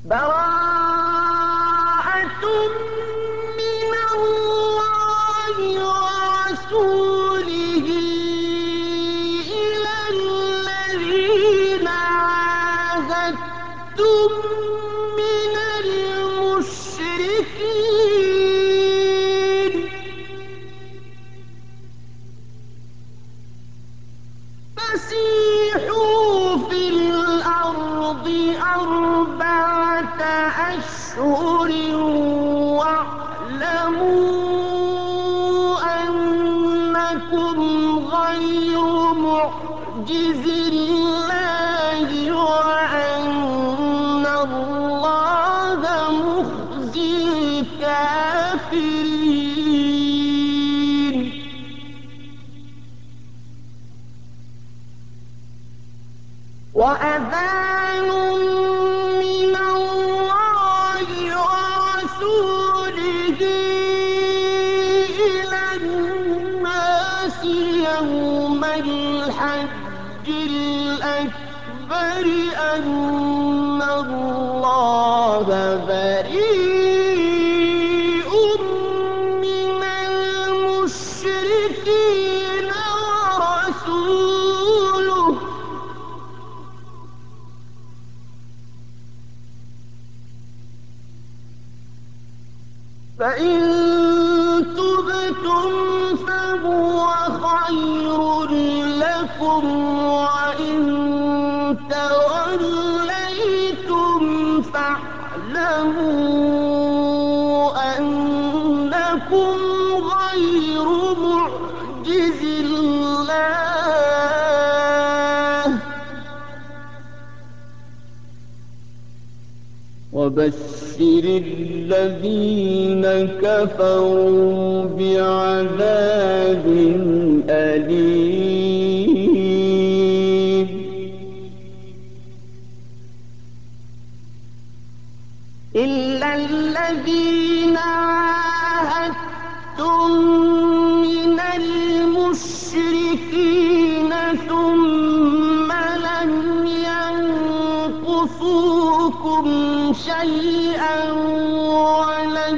براءة من الله ورسوله إلى الذين عاهدتم من المشركين فسيحوا في الأرض 4 أشهر واعلموا أنكم غير معجز الله وأن الله مخزي الكافرين وأذان من الله ورسوله إلى الناس يوم الحج الأكبر أن الله بريء من المشركين ورسوله فإن تبتم فهو خير لكم وإن توليتم فاعلموا أنكم غير معجز الله وبشر الذين كفروا بعذاب أليم إلا الذين عاهدتم من المشركين ثم لم ينقصوكم شيئا ولن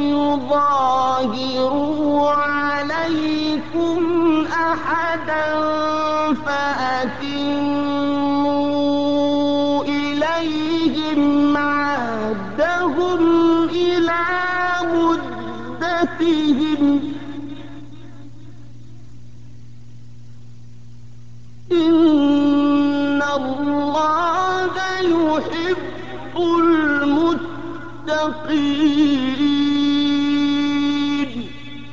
يظاهروا عليكم أحدا فأتموا إليهم عهدهم إلى مدتهم إن الله يحب المتقين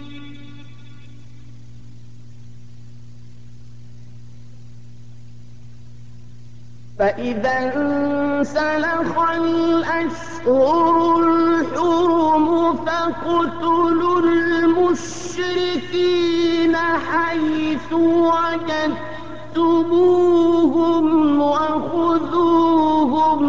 فإذا انسلخ الأشهر الحرم فاقتلوا المشركين حيث وجدتموهم وخذوهم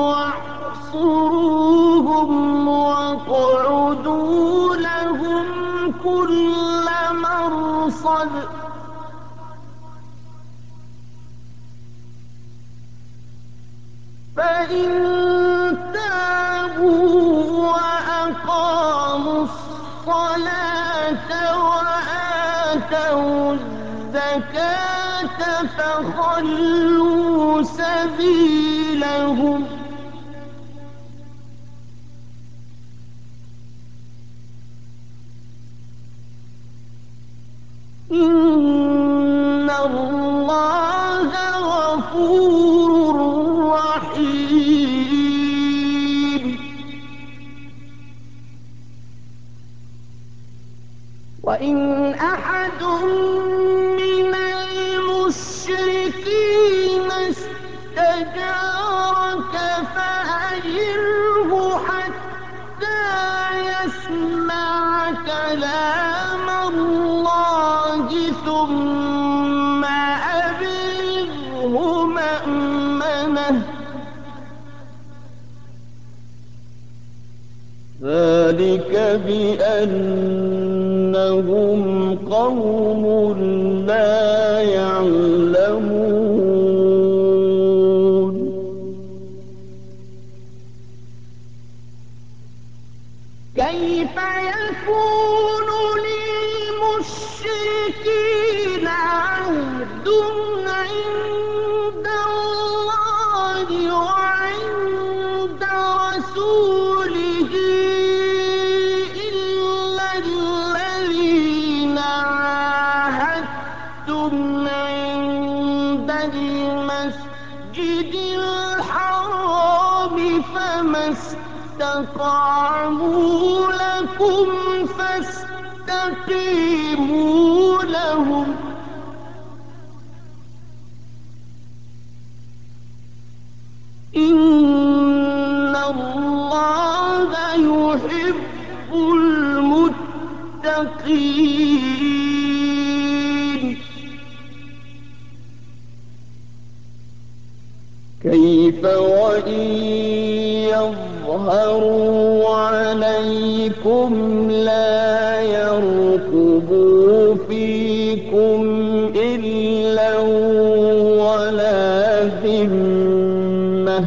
واحصروهم واقعدوا لهم كل مرصد فإن تابوا وأقاموا الصلاة وآتوا الزكاة فخلوا سبيلهم إن الله غفور رحيم وإن أحد من المشركين استجارك فأجره حتى يسمع كلام الله ثم أبلغه مأمنه ذلك بأنهم قوم لا يعلمون كيف يكون للمشركين عهد عند الله وعند رسوله إلا الذين عاهدتم عند المسجد الحرام فما استقاموا لكم فاستقيموا لهم إن الله يحب المتقين كيف وإن يظهروا عليكم لا يرقبوا فيكم إلا ولا ذمة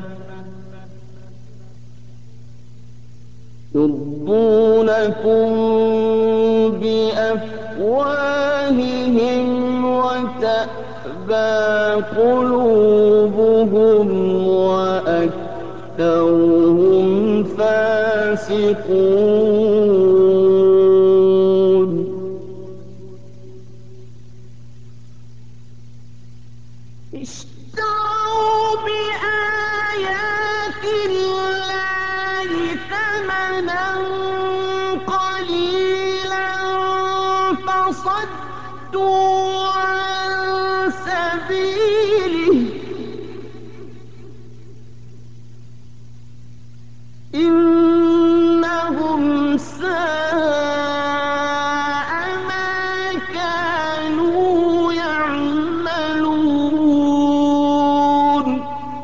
يرضونكم بأفواههم وتأبى قلوبهم وأكثرهم فاسقون اشتروا بآيات الله ثمنا قليلا فصدوا عن سبيله إنهم ساء ما كانوا يعملون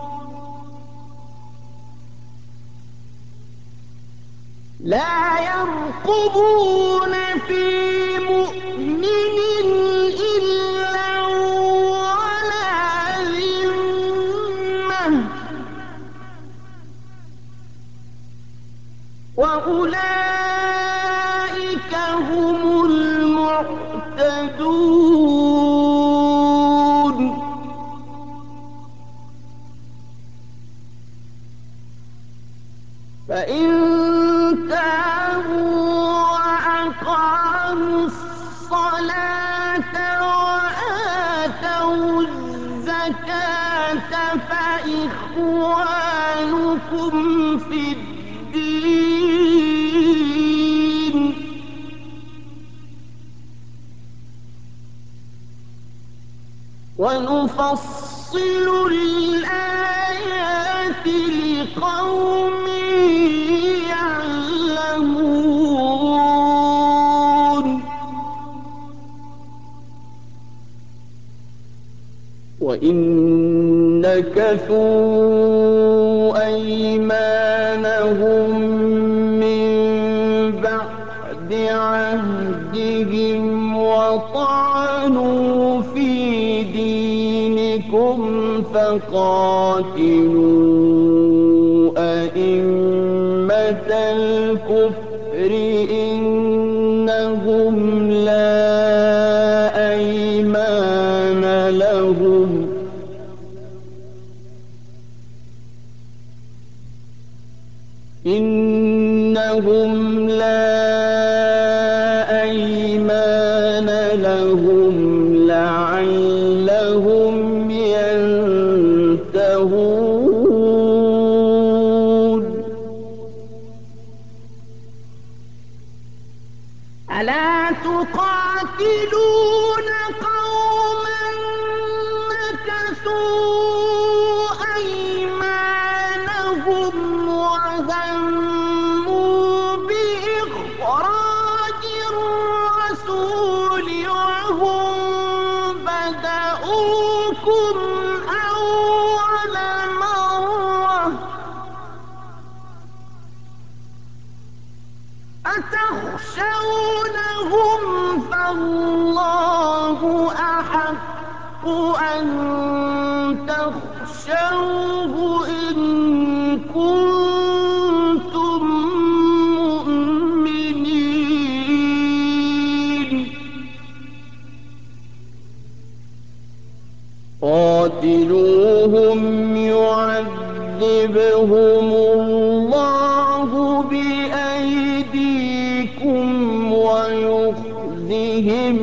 لا يرقبون في مؤمن إلا ولا ذمة وأولئك هم المعتدون فإن تابوا وأقاموا الصلاة وآتوا الزكاة فإخوانكم في الدين ونفصل الآيات لقوم يعلمون وإن نكثوا أيمانهم من بعد عهدهم وطعنوا في دينكم فقاتلوا أئمة الكفر إنهم لا أيمان لهم إنهم لا أيمان لهم لعلهم ينتهون ألا تقاتلون قوما نكثوا أيمانهم وهموا بإخراج الرسول وهم بدؤوكم أول مرة أتخشونهم فالله يعذبهم الله بأيديكم ويخزهم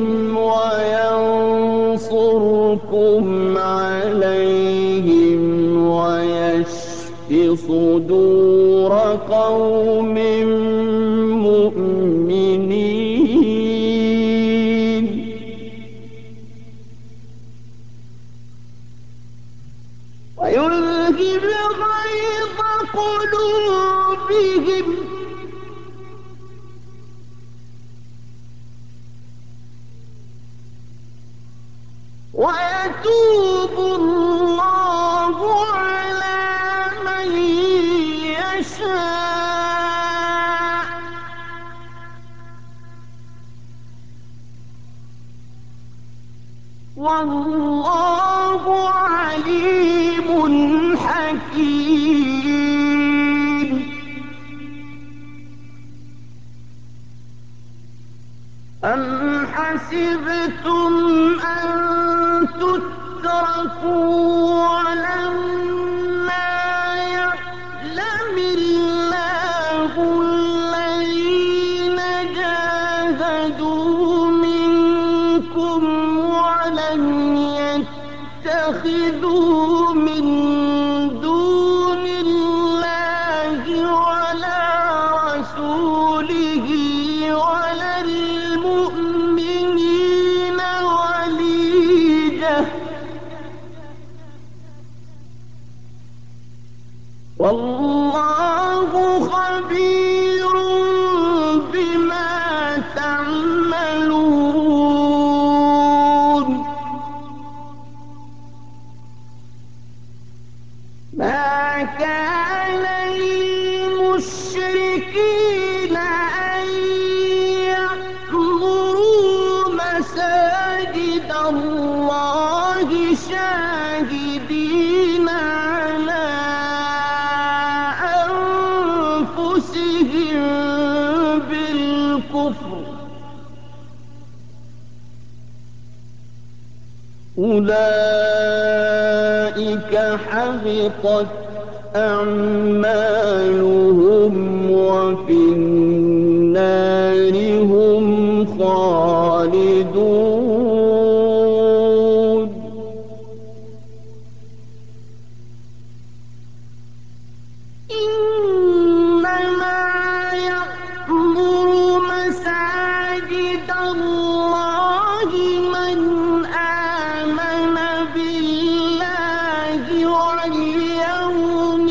وينصركم عليهم ويشف صدور قوم مؤمنين ويذهب غيظ قلوبهم ويتوب الله على من يشاء والله عليم حكيم أم حسبتم أن تتركوا ولما يعلم الله الذين جاهدوا منكم ولم يتخذوا من دون الله ولا رسوله ولا المؤمنين وليجة والله خبير بما تعملون ما كان للمشركين أن يعمروا مساجد الله شاهدين على أنفسهم بالكفر أولئك حبطت أعمالهم وفي النار هم خالدون إنما يعمر مساجد الله من آمن بالله واليوم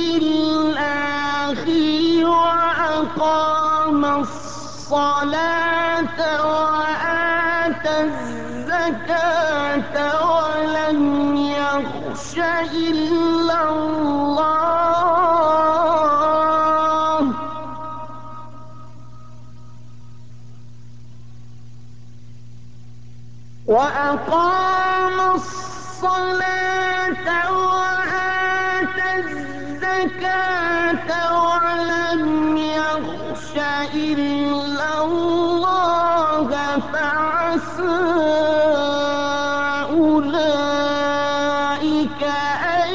الآخر وأقام الصلاة وآتى الزكاة ولم يخش إلا الله وأقام الصلاة وآتى الزكاة ولم يخش إلا الله فعسى أولئك أن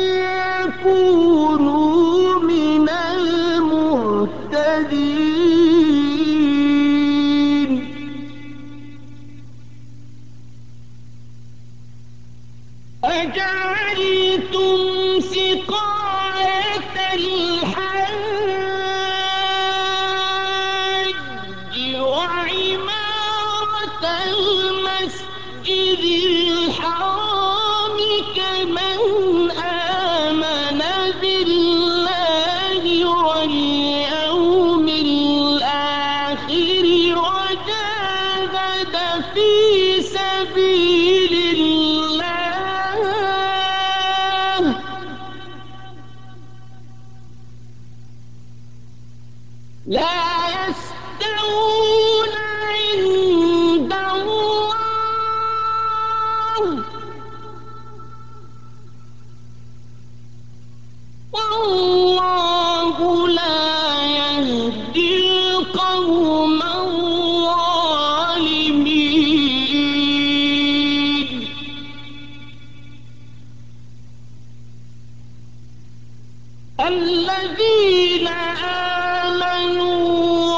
يكونوا من المهتدين أجعلتم سقاية الحاج وعمارة المسجد الحرام كمن آمن بالله واليوم الآخر وجاهد في سبيل الله لا يستوون عند الله والله لا يهدي القوم الظالمين. الذين آمنوا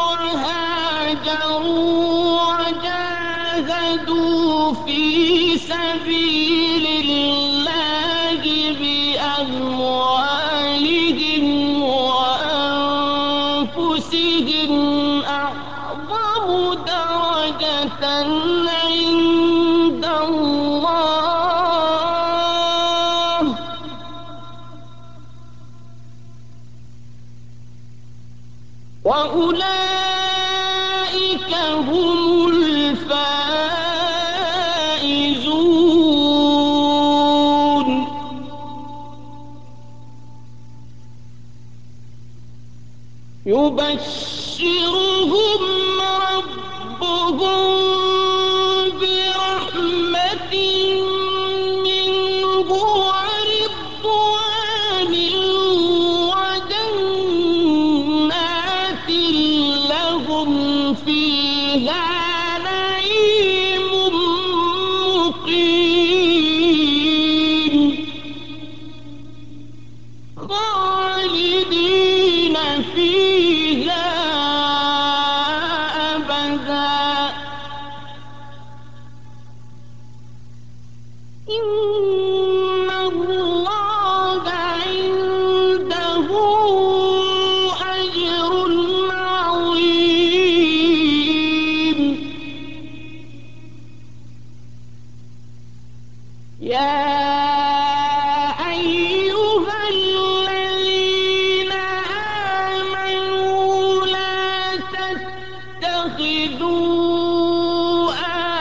وهاجروا وجاهدوا في سبيل الله بأموالهم وأنفسهم أعظم درجة عند الله وأولئك هم الفائزون. يبشرهم ربهم برحمة منه ورضوان وجنات لهم فيها نعيم مقيم خالدين فيها أبدا. إن الله عنده أجر عظيم. يا أيها الذين آمنوا لا تتخذوا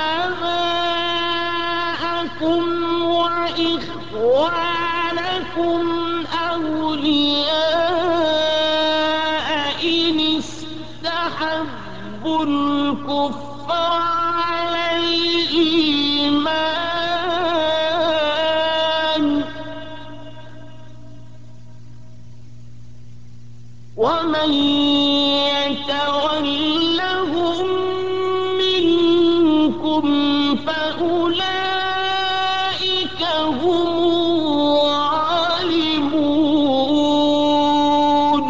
آباءكم وإخوانكم أولياء إن استحبوا الكفر على الإيمان ومن يتولهم منكم فأولئك هم الظالمون.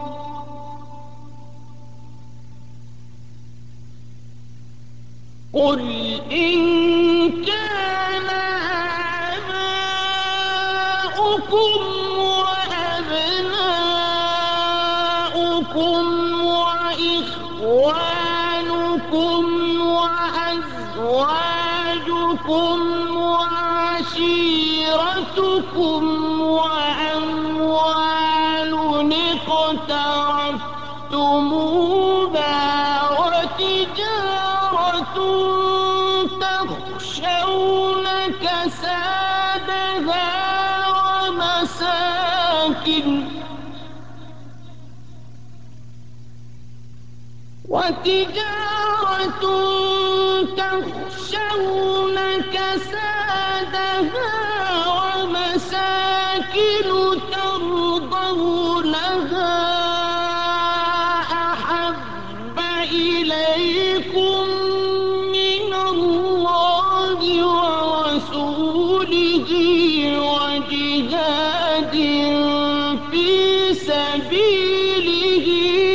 قل إن كان آباؤكم وأبناؤكم وإخوانكم وأزواجكم وعشيرتكم وأموال اقترفتموها وتجارة تخشون كسادها وتجارة تخشون كسادها ومساكن ترضونها أحب إليكم من الله ورسوله وجهاد في سبيله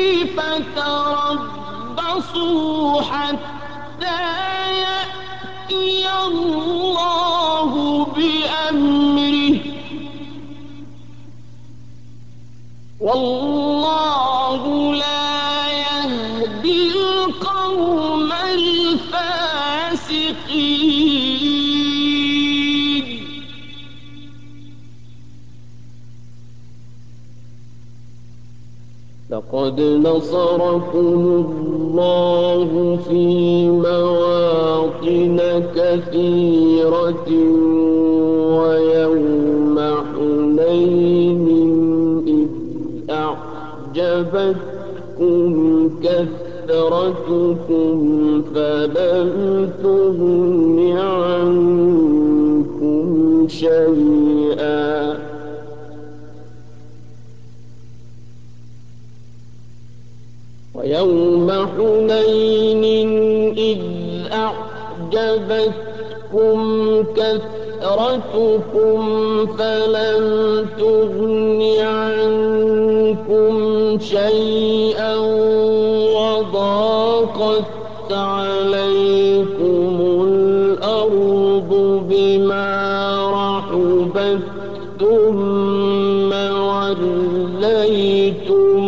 فتربصوا حتى يأتي الله بأمره والله لا يهدي القوم الفاسقين. لقد نصركم الله في مواطن كثيرة ويوم حنين إذ أعجبتكم كثرتكم فلم تغن عنكم شيئا ويوم حنين إذ أعجبتكم كثرتكم فلم تغن عنكم وَلَّيْتُم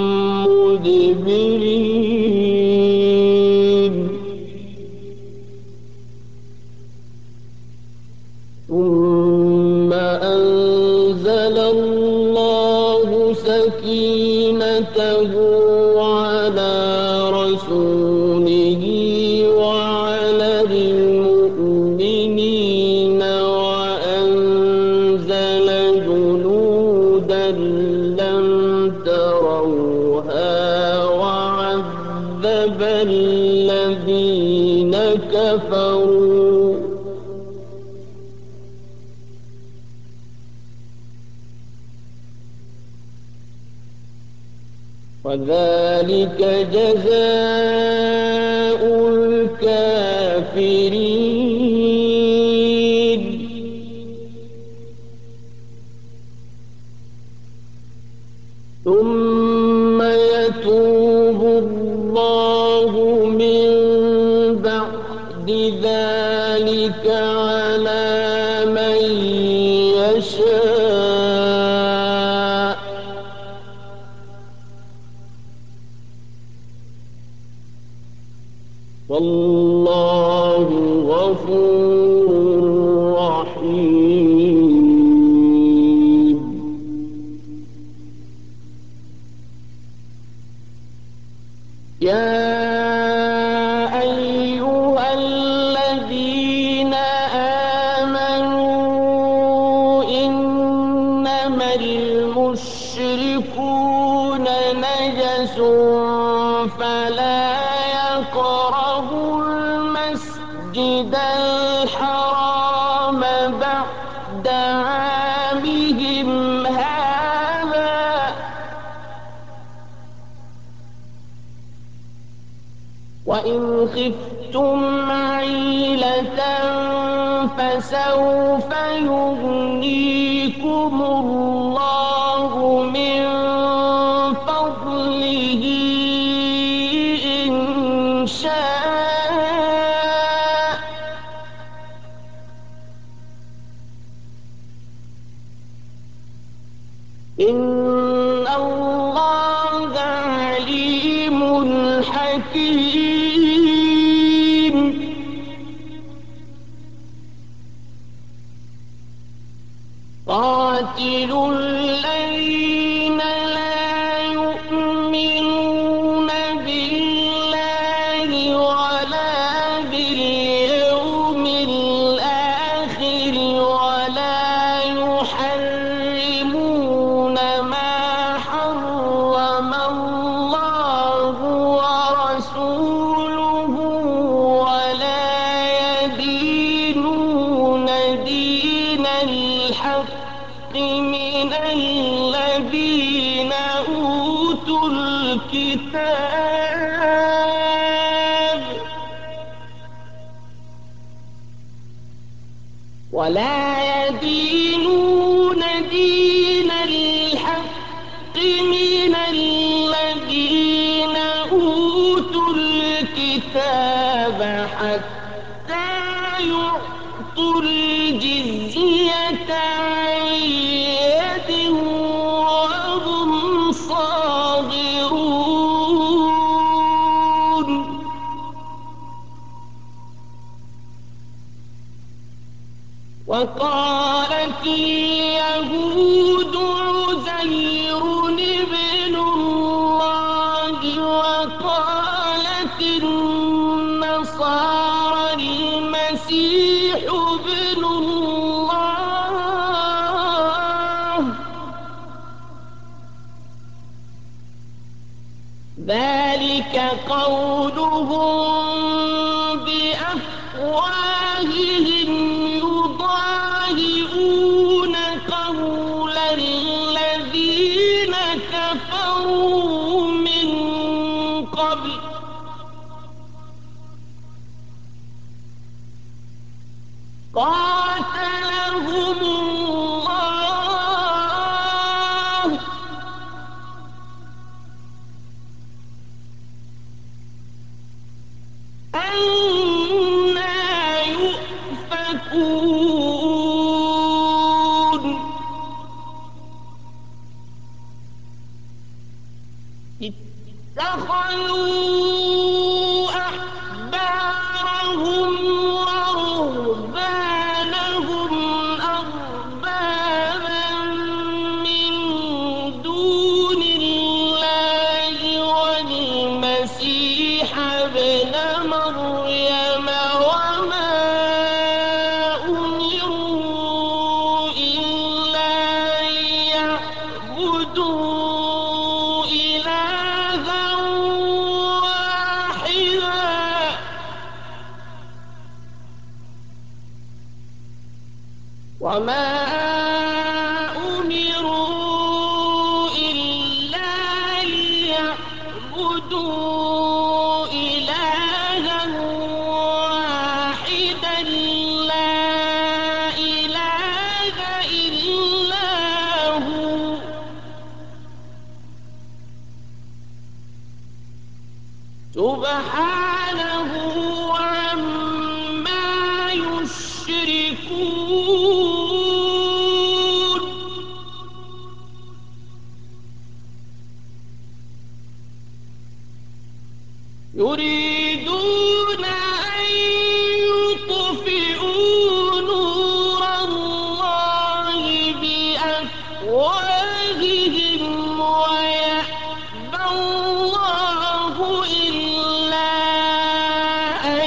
مُّدْبِرِينَ ثُمَّ أَنزَلَ اللَّهُ سَكِينَتَهُ عَلَىٰ رَسُولِهِ وَعَلَى الْمُؤْمِنِينَ وَأَنزَلَ جُنُودًا لَّمْ تَرَوْهَا وَعَذَّبَ الَّذِينَ كَفَرُوا ۚ وَذَٰلِكَ جَزَاءُ الْكَافِرِينَ. ثُمَّ يَتُوبُ اللَّهُ مِن بَعْدِ ذَٰلِكَ عَلَىٰ مَن يَشَاءُ ۗ وَاللَّهُ غَفُورٌ رَّحِيمٌ. يَا أَيُّهَا الَّذِينَ آمَنُوا إِنَّمَا الْمُشْرِكُونَ نَجَسٌ فَلَا يَقْرَبُوا الْمَسْجِدَ الْحَرَامَ بَعْدَ عَامِهِمْ هَٰذَا ۚ وَإِنْ خِفْتُمْ عَيْلَةً فَسَوْفَ يُغْنِيكُمُ اللَّهُ مِن فَضْلِهِ إِن شَاءَ ۚ إِنَّ اللَّهَ عَلِيمٌ حَكِيمٌ. قَاتِلُوا الَّذِينَ لَا يُؤْمِنُونَ بِاللَّهِ وَلَا بِالْيَوْمِ الْآخِرِ وَلَا يُحَرِّمُونَ مَا حَرَّمَ اللَّهُ وَرَسُولُهُ وَلَا يَدِينُونَ دِينَ الْحَقِّ مِنَ الَّذِينَ أُوتُوا الْكِتَابَ حَتَّىٰ يُعْطُوا الْجِزْيَةَ عَن يَدٍ وَهُمْ صَاغِرُونَ. وَقَالَتِ الْيَهُودُ عُزَيْرٌ ابْنُ اللَّهِ وَقَالَتِ النَّصَارَى الْمَسِيحُ ابْنُ اللَّهِ ۖ ذَٰلِكَ قَوْلُهُم بِأَفْوَاهِهِمْ يُضَاهِئُونَ قَوْلَ الَّذِينَ كَفَرُوا مِن قَبْلُ ۚ قَاتَلَهُمُ اللَّهُ ۚ اتخذوا أحبارهم ورهبانهم أربابا من دون الله والمسيح ابن مريم وما أمروا إلا ليعبدوا إلها واحدا وما أمروا إلا ليعبدوا إلها واحدا لا إله إلا هو سبحانه عما يشركون يريدون أن يطفئوا نور الله بأفواههم ويأبى الله إلا أن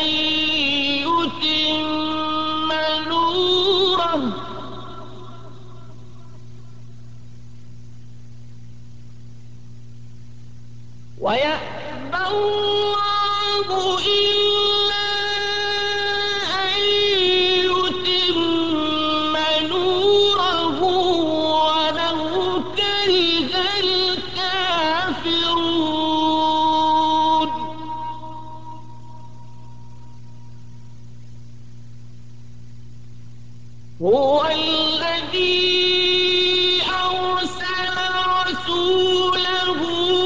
يتم نوره ويأبى الله إلا أن يتم نوره ولو كره الكافرون هو الذي أرسل رسوله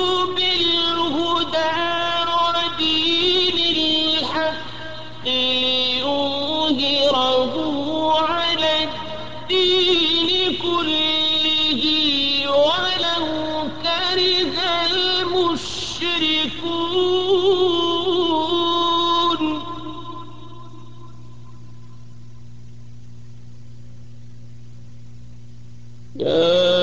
بالهدى ودين الحق ليظهره على الدين كله ولو كره المشركون يا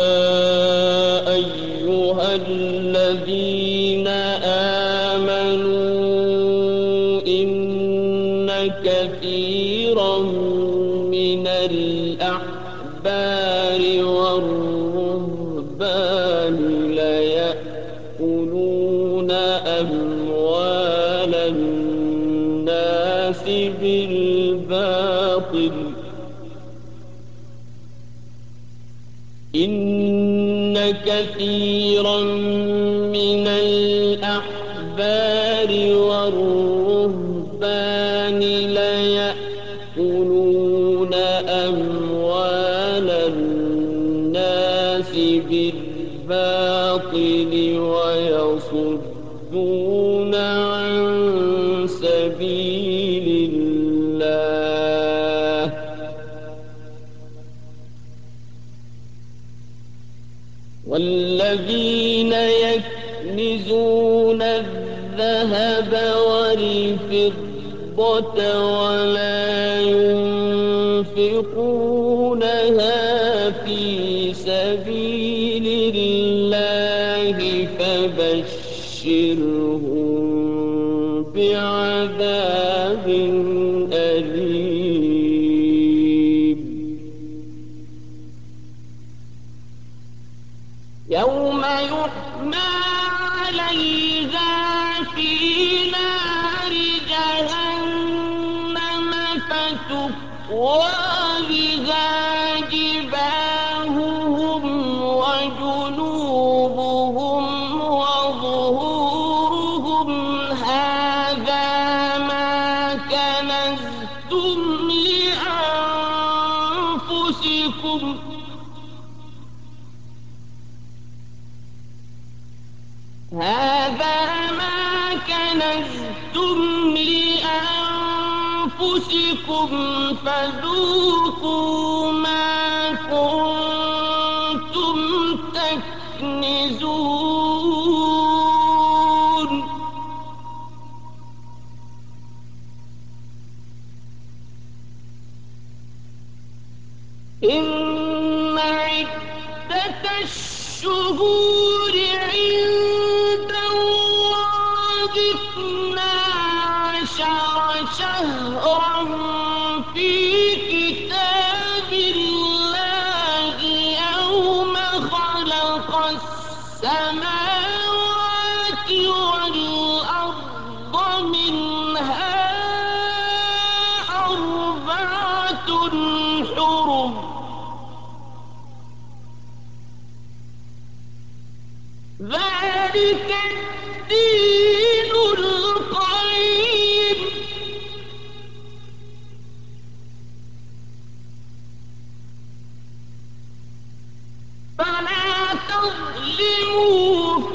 أيها الذين آمنوا إن كثيرا من الأحبار والرهبان ليأكلون أموال الناس بالباطل إن كثيرا من الأحبار والرهبان ليأكلون أموال الناس بالباطل ويصدون عن سبيل الله والذين يكنزون الذهب والفضة ولا ينفقونها في سبيل الله فبشرهم بعذاب أليم يوم يحمى عليها في نار جهنم فتكوى بها جباههم وجنوبهم وظهورهم هذا ما كنزتم لأنفسكم هذا ما كنزتم لأنفسكم فذوقوا ما كنتم تكنزون السماوات والأرض منها أربعة حرم ذلك الدين القيم فلا تظلموا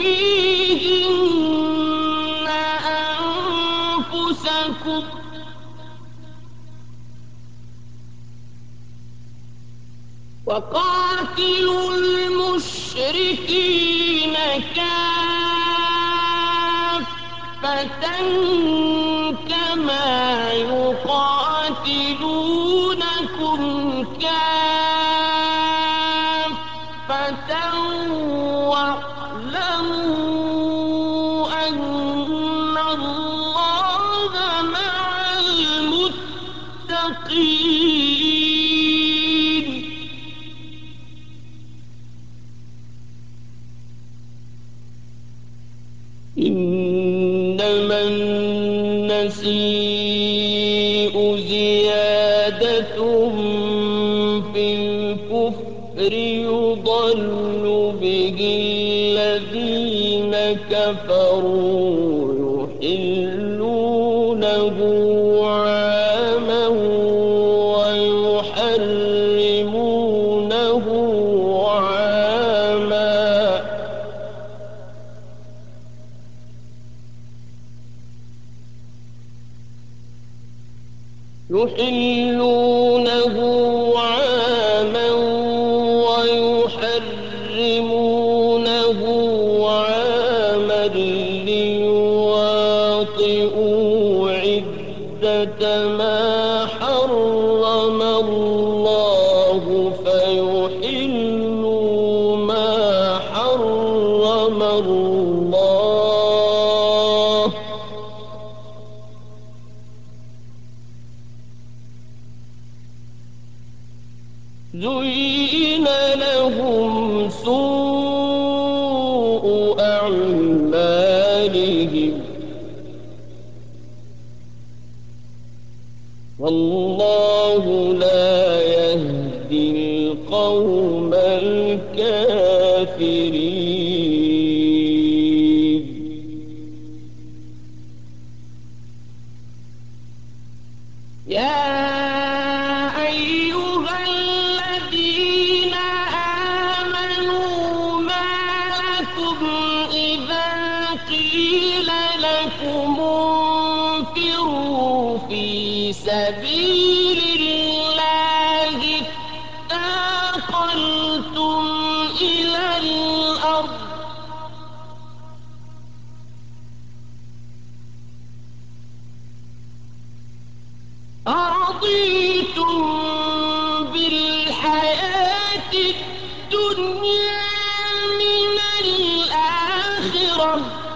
فيهن أنفسكم وقاتلوا المشركين كافة كما يقاتلونكم كافة واعلموا أن الله مع المتقين إنما النسيء زيادة في الكفر يضل به الذين كفروا يحلونه عاما ويحرمونه عاما يحلونه عاما ويحرمونه عاما ليواطئوا عدة ما حرم الله فيحلوا ما حرم الله زين لهم سوء أعمالهم والله لا يهدي القوم الكافرين يا أيها الذين آمنوا ما لكم إذا قيل لكم انفروا في سبيل الله اثاقلتم إلى الأرض أرضيتم بالحياة الدنيا من الآخرة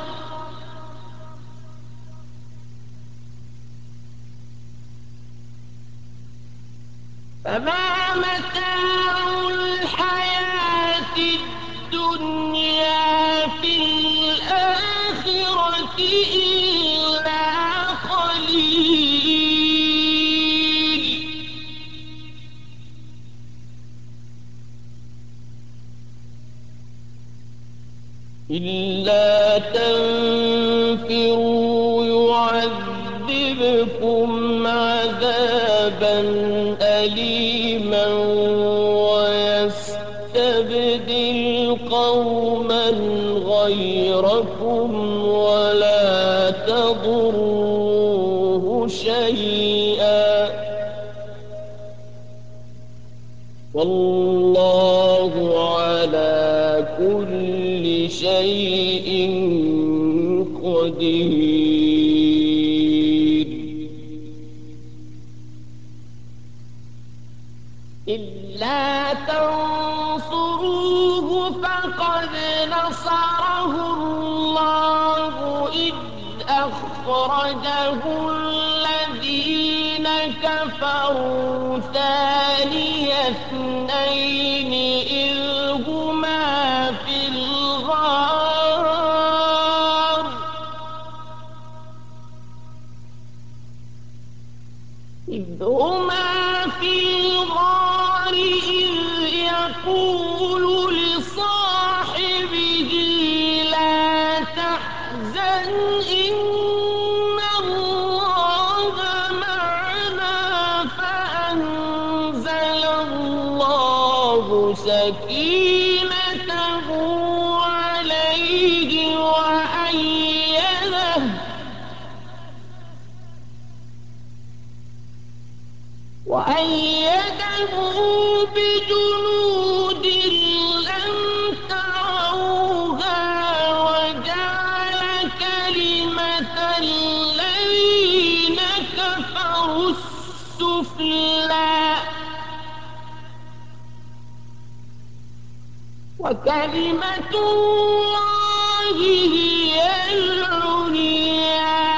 فما متاع الحياة الدنيا في الآخرة إلا قليل إلا تنفروا يعذبكم عذابا أليما ويستبدل قوما غيركم ولا تضروه شيئا والله على كل شيء قدير إلا تنصروه فقد نصره الله إذ أخرجه الذين كفروا ثاني اثنين إذ هما في الغار وكلمة الله هي العليا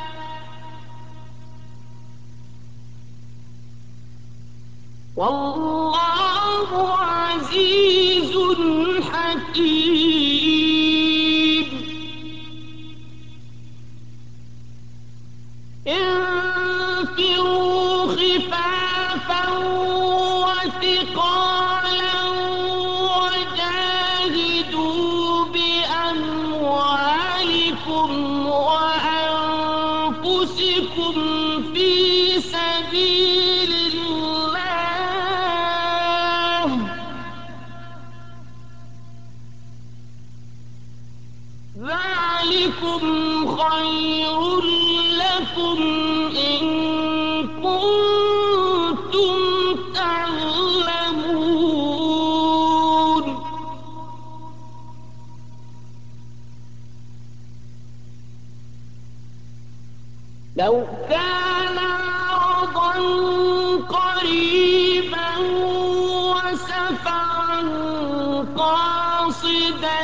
والله عزيز حكيم انفروا خفافا وثقالا وجاهدوا بأموالكم وأنفسكم في سبيل الله ذلكم خير لكم إن كنتم تعلمون لو كان عرضا قريبا وسفرا قاصدا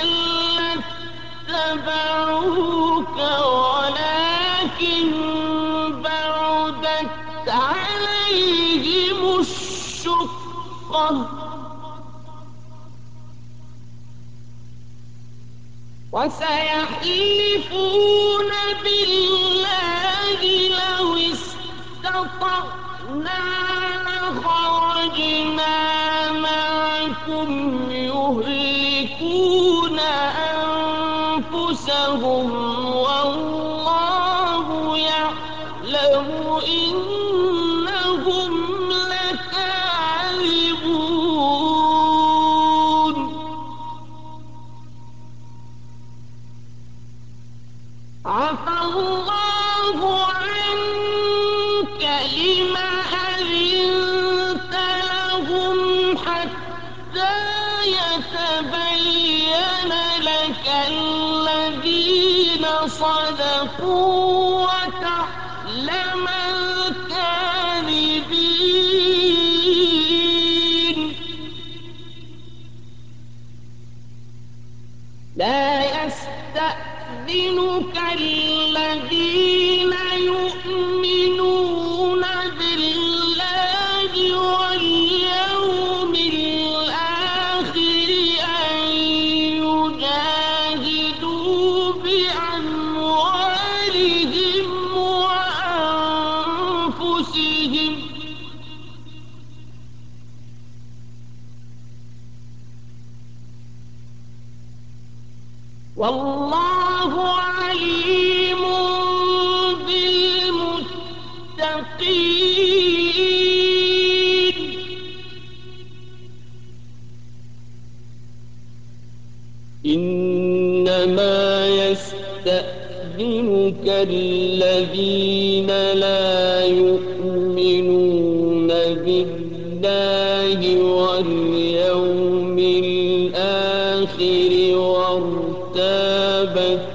لاتبعوك ولكن بعدت عليهم الشقة وسيحلفون بالله لو استطعنا لخرجنا معكم يهلكون أنفسهم والله يعلم إنهم لكاذبون عفى الله عنك لم أذنت لهم حتى يتبين لك الذين صدقوا وتعلم الكاذبين لا يستأذنك الذين يؤمنون بالله واليوم الآخر أن يجاهدوا بأموالهم وأنفسهم والله عليم بالمتقين إنما يستأذنك الذين لا يؤمنون بالله واليوم الآخر وارتابت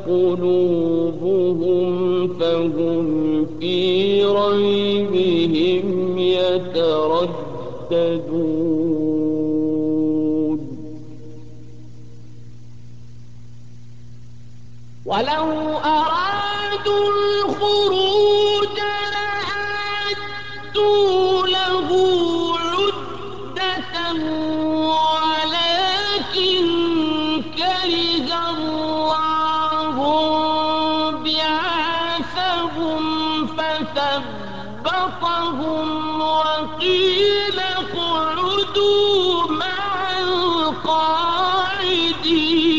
قلوبهم فهم في ريبهم يترددون ولو أرادوا الخروج لأعدوا له عدة ولكن كره الله بعاثهم فثبطهم وقيل اقعدوا مع القاعدين.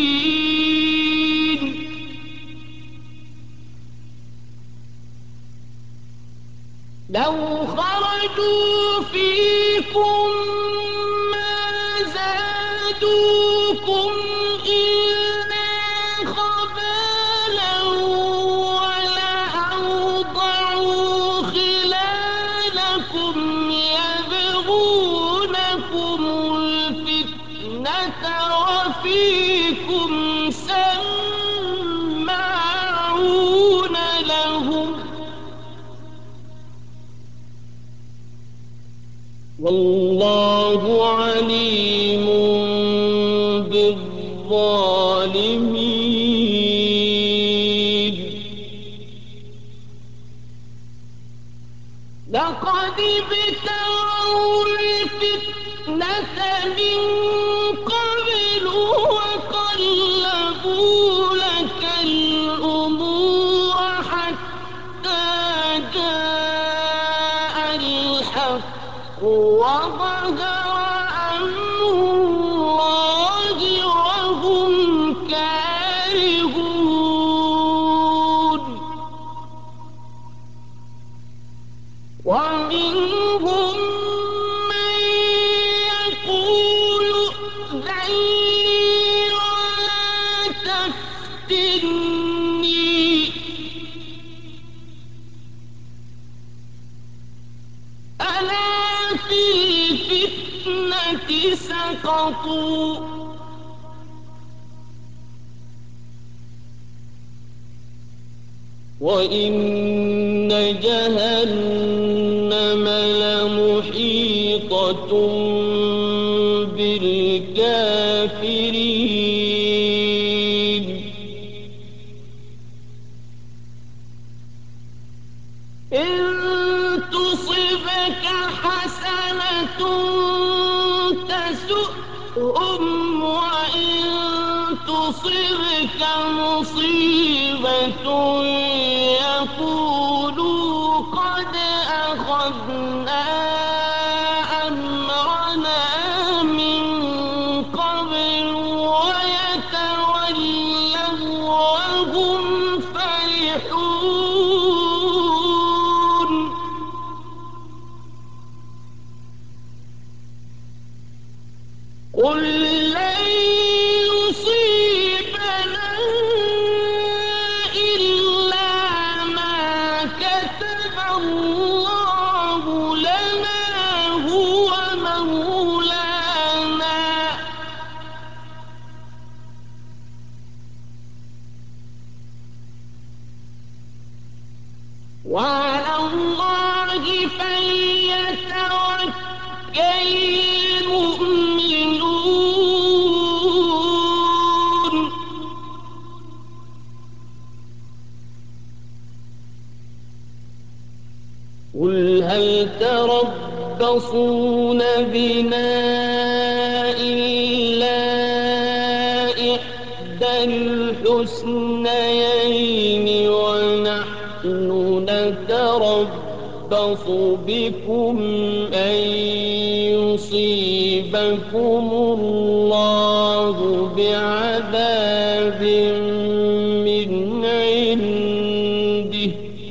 فافتني ألا في الفتنة سقطوا وإن جهنم لمحيطة بالكافرين إن تصبك حسنة تسؤهم وإن تصبك مصيبة يقولوا قد أخذنا أمرنا من قبل ويتولوا وهم فرحون قل لن يصيبنا إلا ما كتب الله لنا هو مولانا وعلى الله فليتوكل المؤمنون قل هل تربصون بنا إلا إحدى الحسنيين ونحن نتربص بكم أن يصيبكم الله بعذاب من عنده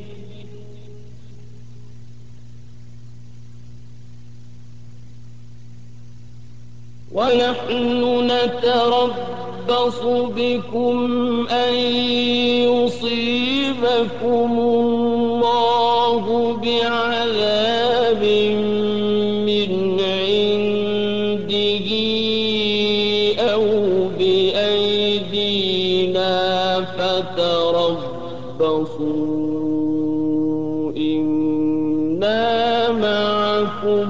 ونحن نتربص بكم أن يصيبكم الله بعذاب من عنده أو بأيدينا فتربصوا إنا معكم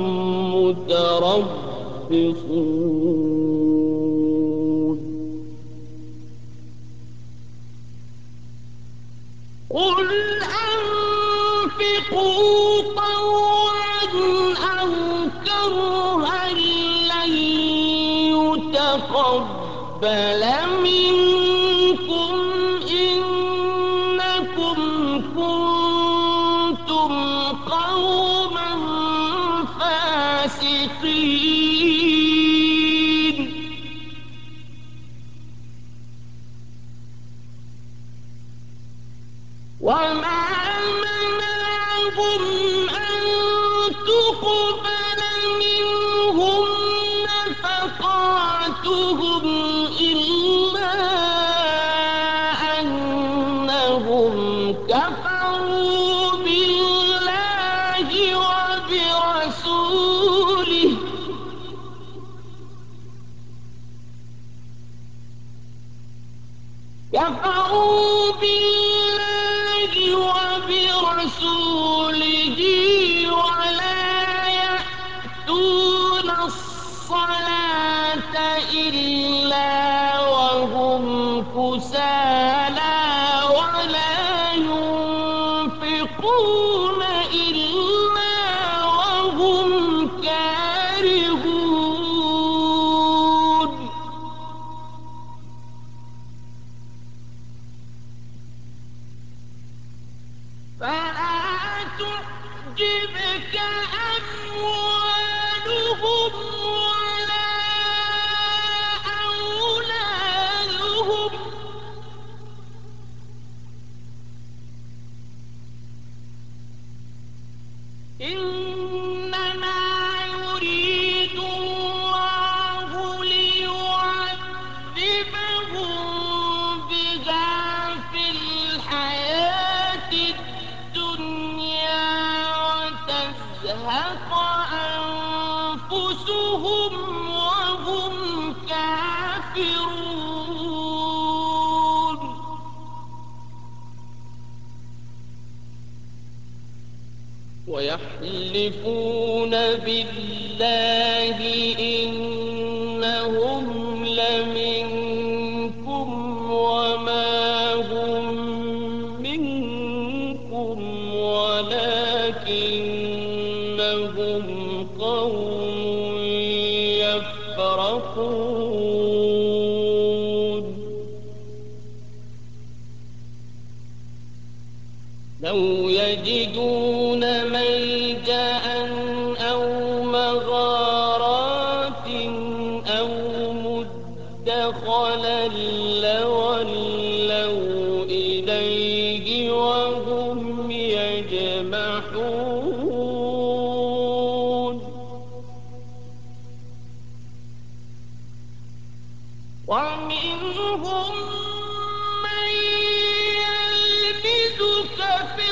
متربصون قل أنفقوا طوعا أو كرها لن يتقبل منكم إنكم كنتم قوما فاسقين وما منعهم أن تقبل منهم نفقاتهم إلا أنهم كفروا بالله وبرسوله كفروا بالله وبرسوله ولا يأتون الصلاة إلا وهم كسالى ولا ينفقون إلا وهم كارهون فلا تعجبك أموالهم ولا أولادهم ويحلفون بالله إنهم لمنكم وما هم منكم ولكنهم قوم يفرقون لو يجدون ملجأ أو مغارات أو مدخلا لولوا إليه وهم يجمحون ومنهم من يلمزك في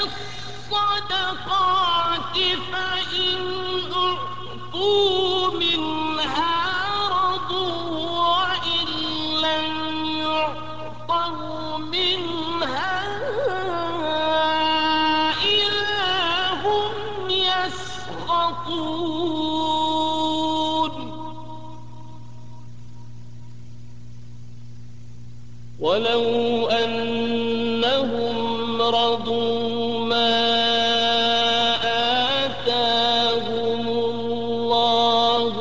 الصدقات فإن أعطوا منها رضوا وإن لم يعطوا منها إذا هم يسخطون ولو أنهم رضوا ما آتاهم الله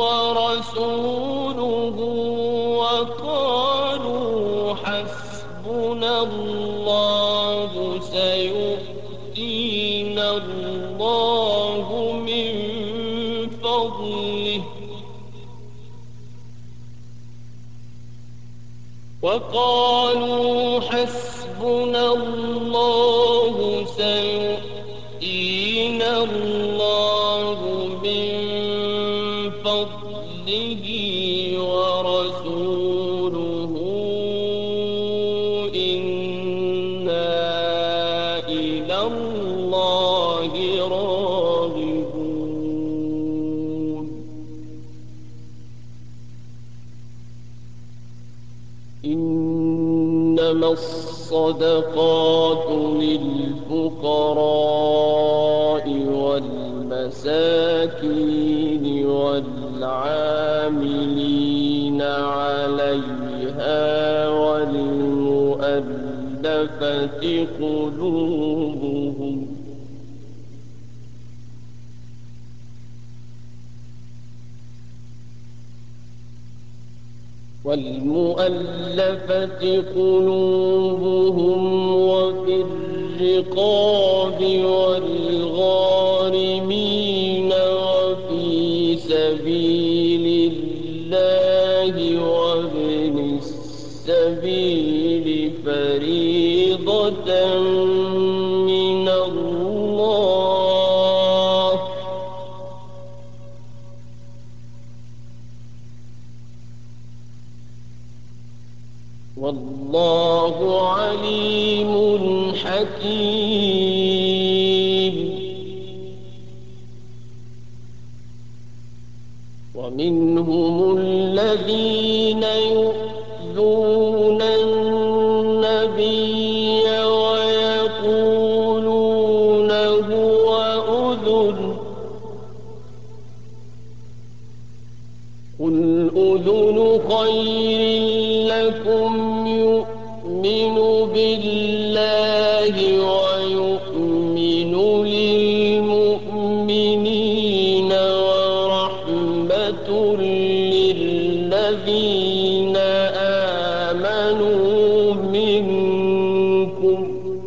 ورسوله وقالوا حسبنا الله سيؤتينا الله من فضله وقالوا حسبنا الله سيؤتينا الله من فضله ورسوله إنا إلى الله راغبون إنما الصدقات للفقراء والمساكين والعاملين عليها والمؤلفة قلوبهم وفي الرقاب والغارمين وفي سبيل الله وابن السبيل فريضة من الله والله عليم حكيم ومنهم الذين يؤذون النبي ويقولون هو أذن قل أذن خير لكم يؤمن بالله ويؤمن للمؤمنين ورحمة للذين آمنوا منكم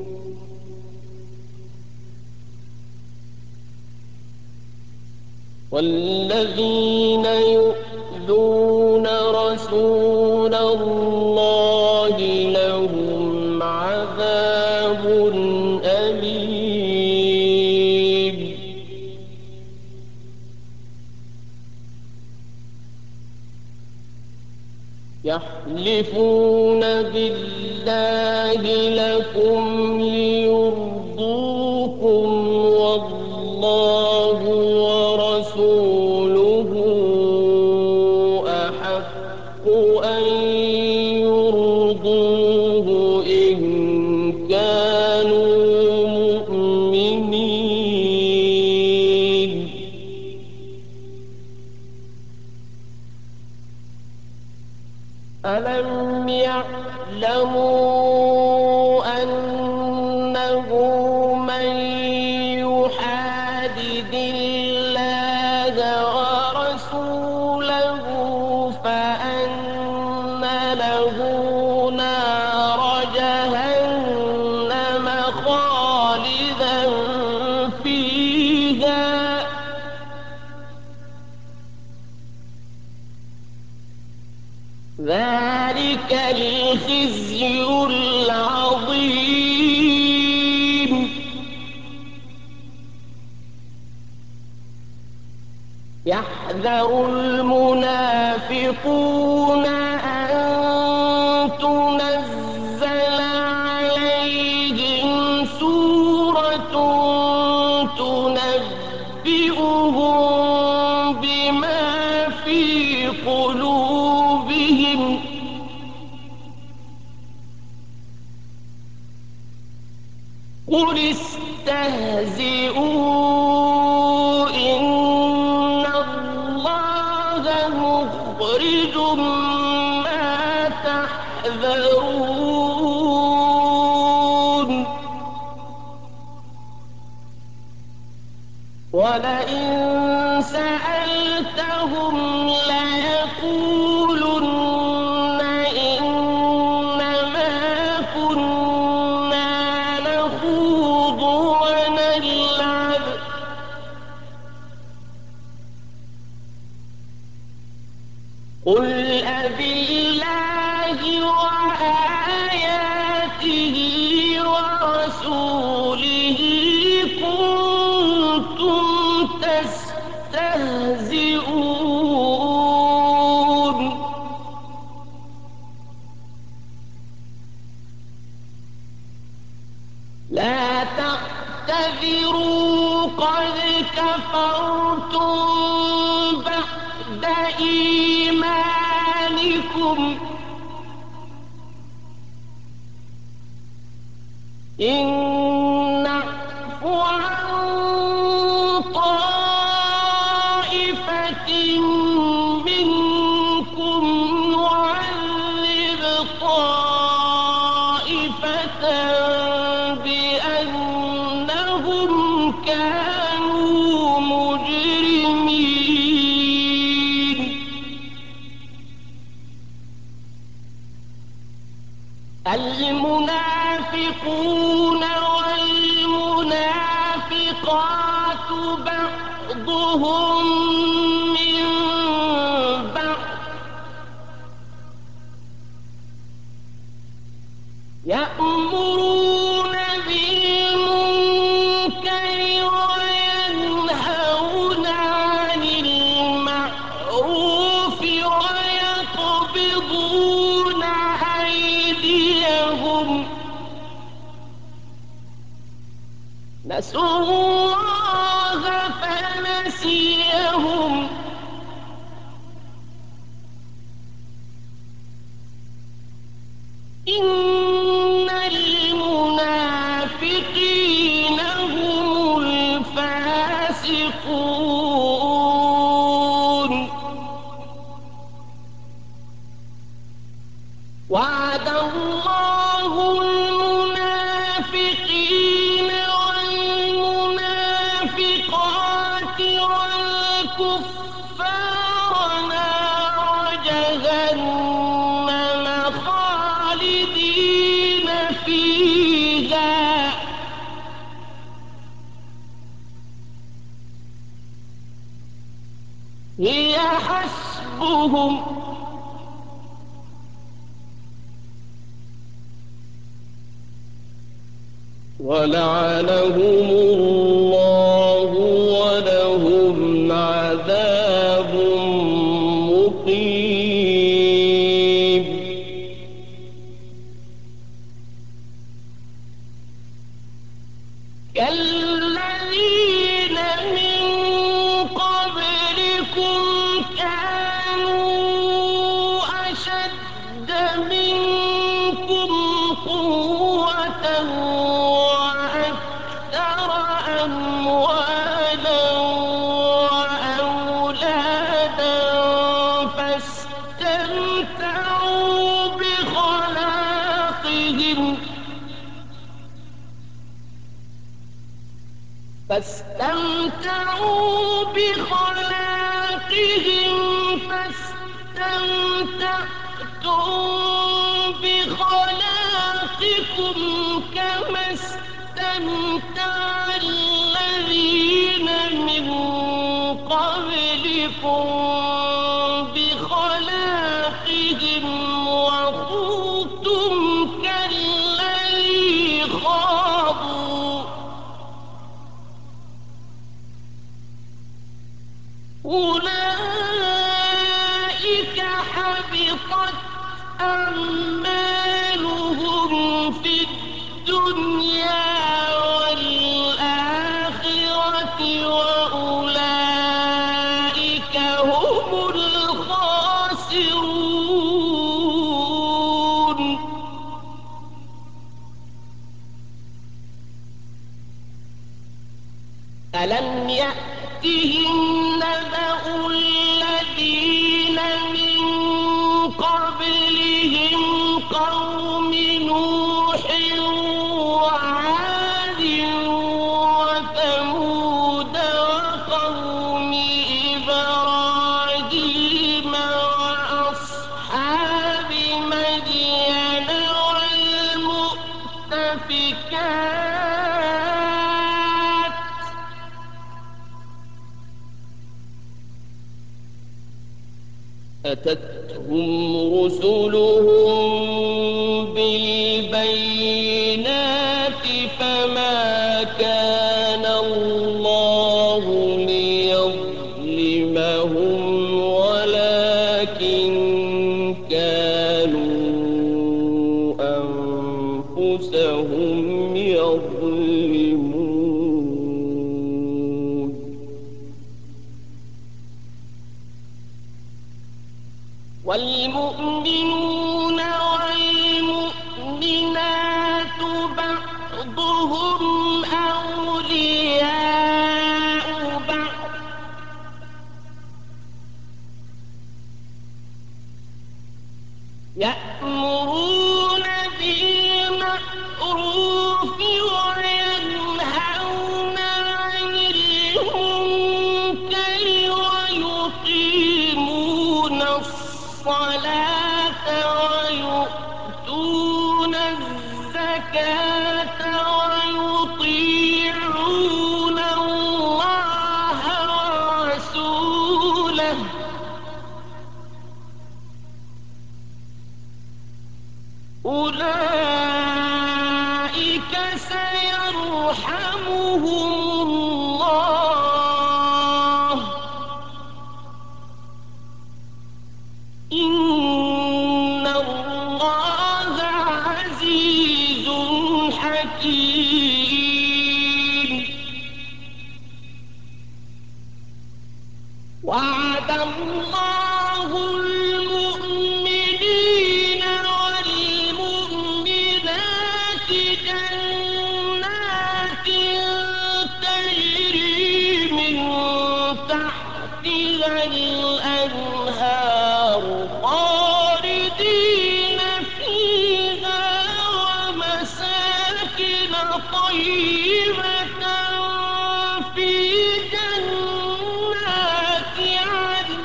والذين يؤذون رسول الله لهم عذاب أليم يحلفون بالله لكم ليرضوكم والله ورسوله أحق أن يرضوه إن كانوا مؤمنين أنه من يحادد الله ورسوله فأن له نار جهنم خالدا فيها ذلك الخزي العظيم. يحذر المنافقون أن تنزل عليهم سورة تنبئهم بما في قلوبهم قل استهزئوا إن الله مخرج ما تحذرون ولئن سألتهم ليقولن إنما كنا نخوض ونلعب قل أبالله وآياته ورسوله كنتم تستهزئون لا تعتذروا قد كفرتم بعد إيمانكم إن نعف عن طائفة منكم نعذب طائفة بأنهم كانوا مجرمين المنافقون والمنافقات بعضهم من بعض يأمرون بالمنكر وينهون عن المعروف ويقبضون أيديهم نسوا الله فنسيهم إن المنافقين هم الفاسقون وعد الله المنافقين والمنافقات والكفار نار جهنم خالدين فيها هي حسبهم ولعنهم الله ولهم عذاب مقيم كالذين من قبلكم كانوا أشد منكم قوة وأكثر أموالا وأولادا فاستمتعوا بخلاقهم فاستمتعوا بخلاقهم فاستمتعتم بخلاقكم كما استمتع الذين من قبلكم بخلاقهم وخضتم كالذي خاضوا أولئك حبطت أعمالهم في الدنيا والآخرة وأولئك هم الخاسرون ألم يأتهم نبأ الذين من قبلهم قوم نوح وعاد وثمود وقوم إبراهيم وأصحاب مدين والمؤتفكات أتتهم رسلهم بالبينات فما كان الله ليظلمهم ولكن كانوا أنفسهم يظلمون والمؤمنون والمؤمنات بعضهم أولياء بعض يأمرون بالمعروف وينهون عن المنكر ويقيمون الصلاة ويؤتون الزكاة ويطيعون الله ورسوله أولئك سيرحمهم الله إن الله عزيز حكيم وعد الله المؤمنين والمؤمنات جنات تجري من تحتها الأنهار خالدين فيها ومساكن طيبة في جنات عدن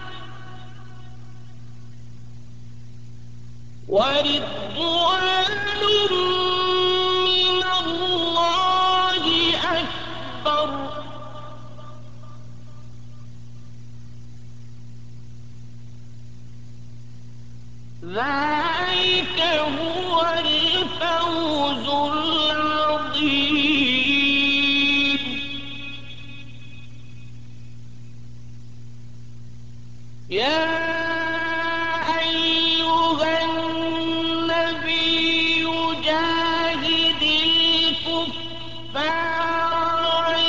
ورضوان من الله أكبر ذلك هو الفوز العظيم يا أيها النبي جاهد الكفار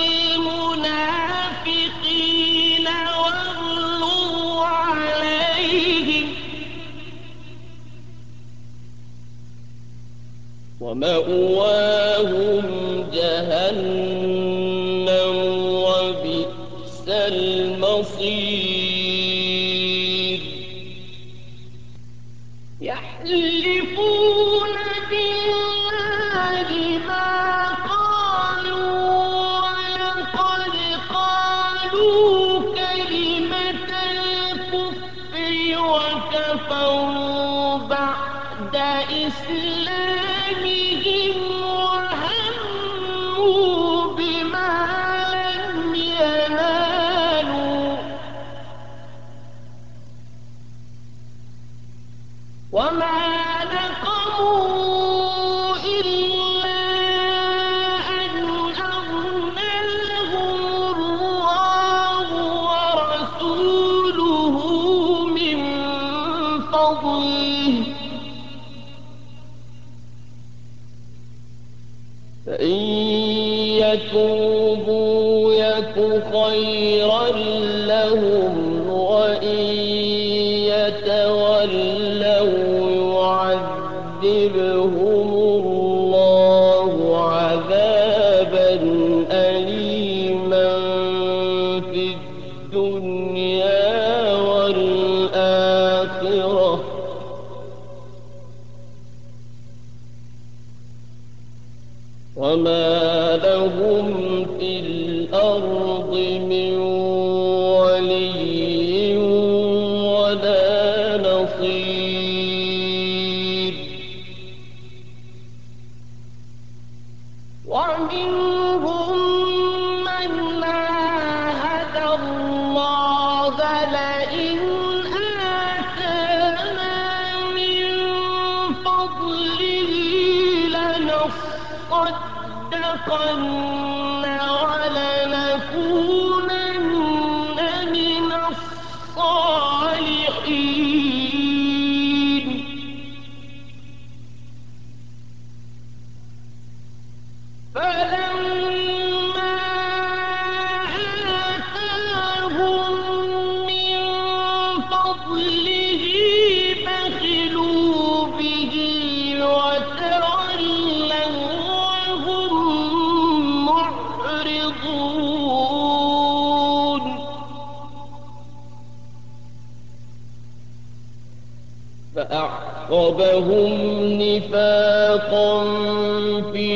والمنافقين واغلظ عليهم ومأواهم جهنم وبئس المصير يحلفون بالله ما قالوا أحلامهم وهموا بما لم ينالوا وما نقموا إلا أن أغناهم الله ورسوله من فضله فإن يتوبوا يك خيرا لهم وإن يتولوا يعذبهم الله عذابا أليما في الدنيا والآخرة وما لهم في الأرض من ولي ولا نصير ومنهم من عاهد الله لئن آتانا من فضله لنصدقن ولنكونن من الصالحين فلما آتاهم من فضله بخلوا به وتولوا وهم معرضون فأعقبهم نفاقا في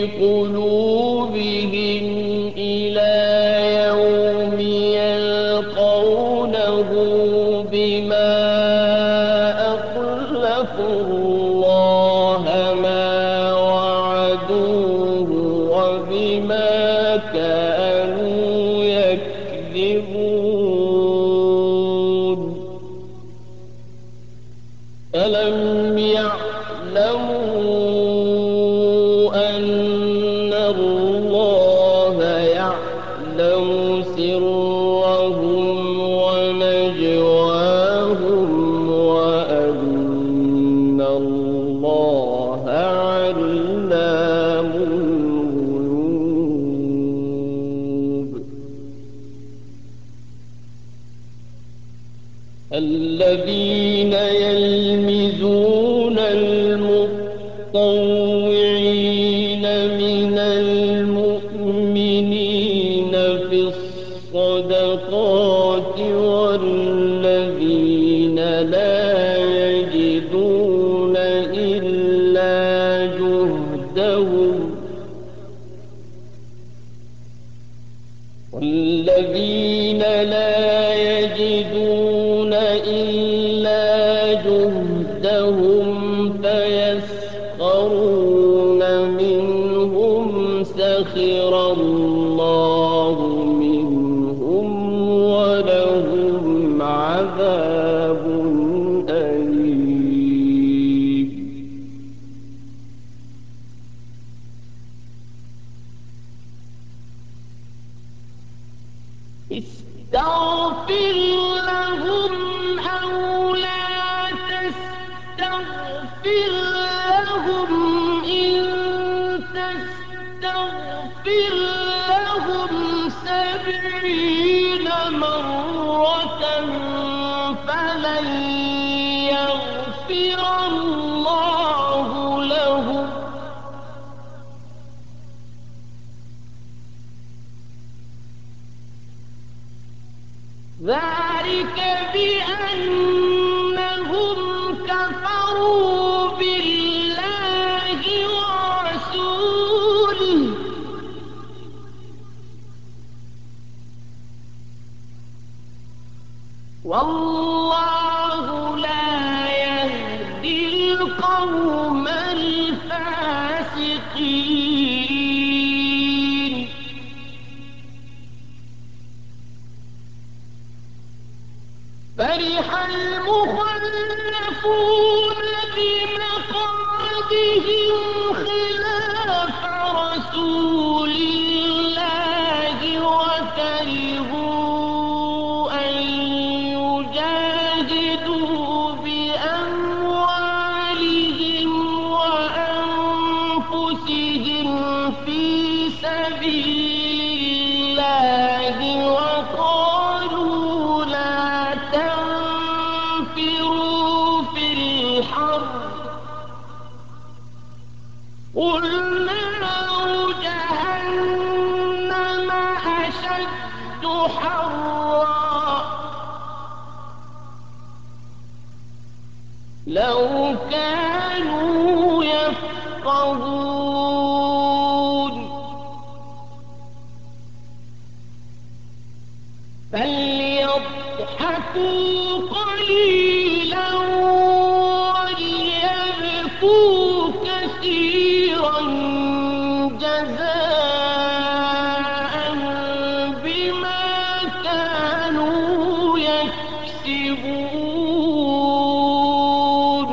قلوبهم إلى يوم يلقونه بما أخلفوا الله ما وعدوه وبما كانوا يكذبون ألم يعلموا أن الله يعلم سرهم ونجواهم وأن الله علام الغيوب الذين يلمزون المطوعين من المؤمنين في الصدقات والذين لا يجدون إلا جهدهم فيسخرون منهم سخر الله منهم ولهم عذاب أليم استغفر لهم أو لا تستغفر لهم إن تستغفر لهم 70 مرة فلن يغفر الله لهم ذلك بأنهم كفروا بالله ورسوله والله لا يهدي القوم خلاف رسول الله وكرهوا أن يجاهدوا بأموالهم وأنفسهم في سبيل الله وقالوا لا تنفروا في الحرب قل نار جهنم أشد حرا لو كانوا يفقهون فليضحكوا قليلا وليبكوا كثيرا جزاء بما كانوا يكسبون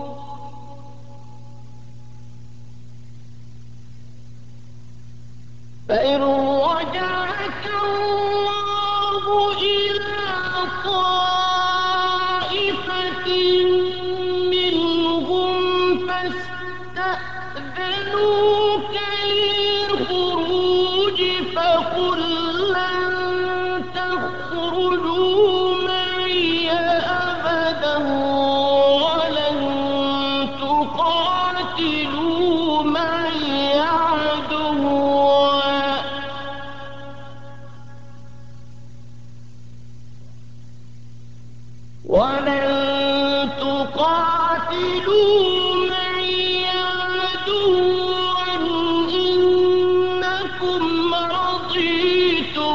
فإن رجعك الله إلى طائفة منهم فاستأذنوك للخروج فقل لن تخرجوا معي أبدا ولن تقاتلوا معي عدوا إنكم رضيتم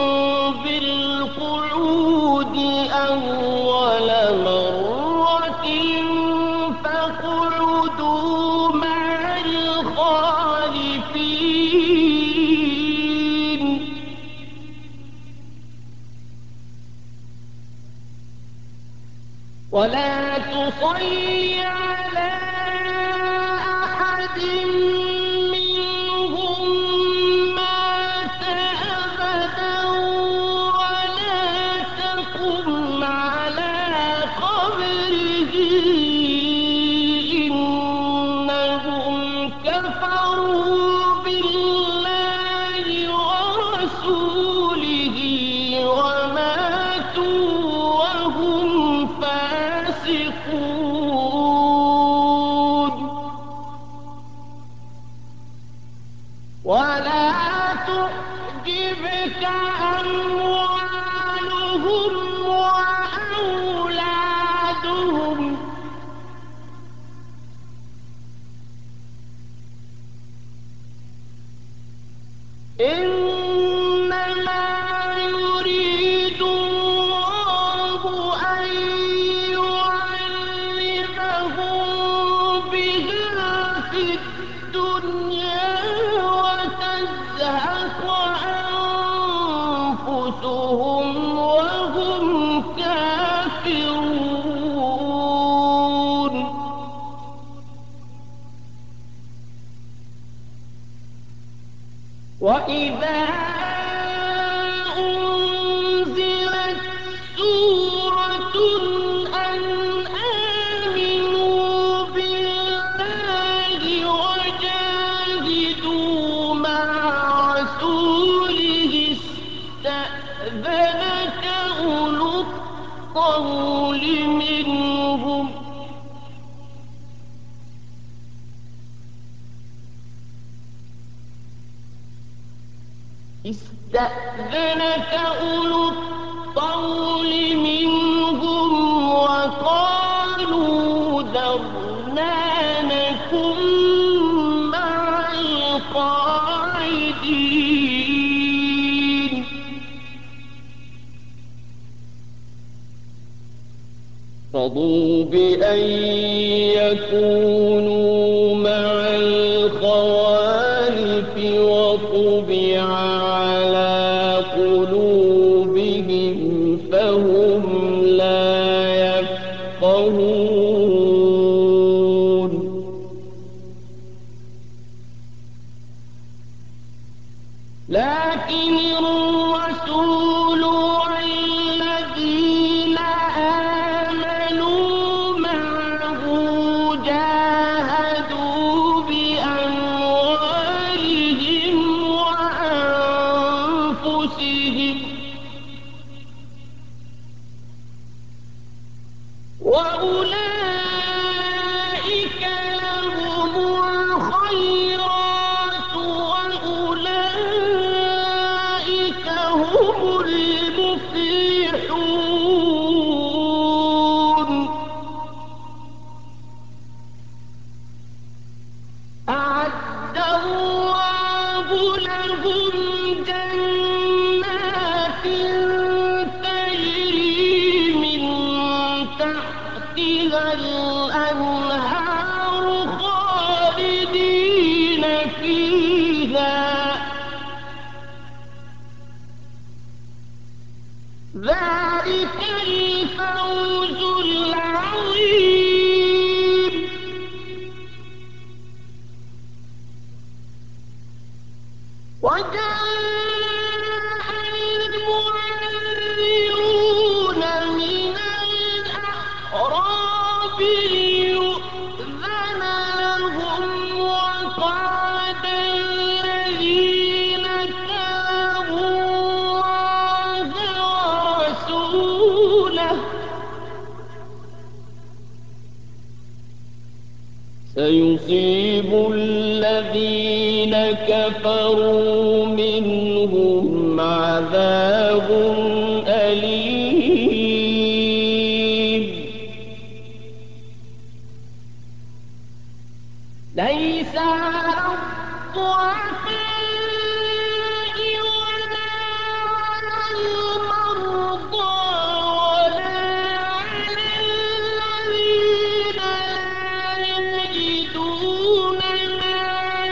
بالقعود أول مرة فاقعدوا مع الخالفين ولا تصل على أحد منهم مات أبدا ولا تقم على قبره إنهم كفروا بالله ورسوله وماتوا وهم فاسقون ولا تعجبك أموالهم وأولادهم إنما يريد الله أن يعذبهم بها في الدنيا وتزهق أنفسهم وهم كافرون وإذا أنزلت سورة أن آمنوا بالله وجاهدوا مع رسوله استأذنك أولو الطول منهم وقالوا ذرنا نكن مع القاعدين رضوا بأن يكونوا مع الخوالف وطبع على قلوبهم فهم لا يفقهون. لكن الرسول والذين آمنوا معه جاهدوا بأموالهم وأنفسهم، وأولئك لهم الخيرات وأولئك هم المفلحون. أعد الله لهم جنات تجري من تحتها الأنهار خالدين فيها، ذلك الفوز العظيم. وجاء المعذرون من الأعراب ليؤذن لهم، وقعد الذين كذبوا الله ورسوله سيصيب الذين كفروا منهم عذاب أليم. ليس على الضعفاء ولا على المرضى ولا على الذين لا يجدون ما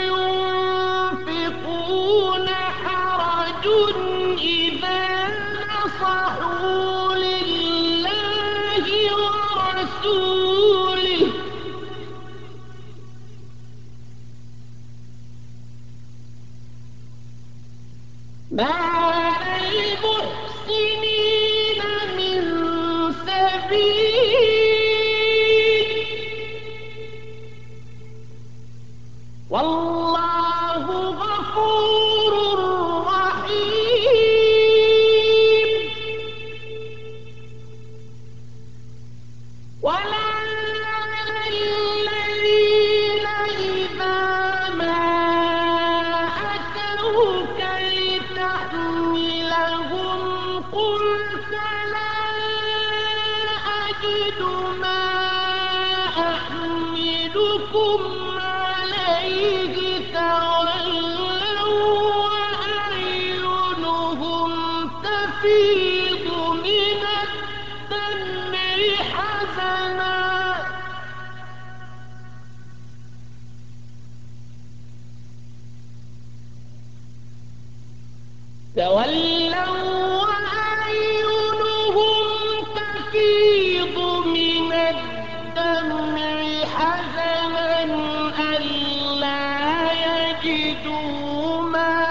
ينفقون حرج إذا نصحوا لله ورسوله، ما على المحسنين من سبيل، والله غفور رحيم. ولا على الذين إذا ما أتوك لتحملهم قلت لا أجد ما أحملكم عليه، تولوا وأعينهم تفيض من الدمع حزنا ألا يجدوا ما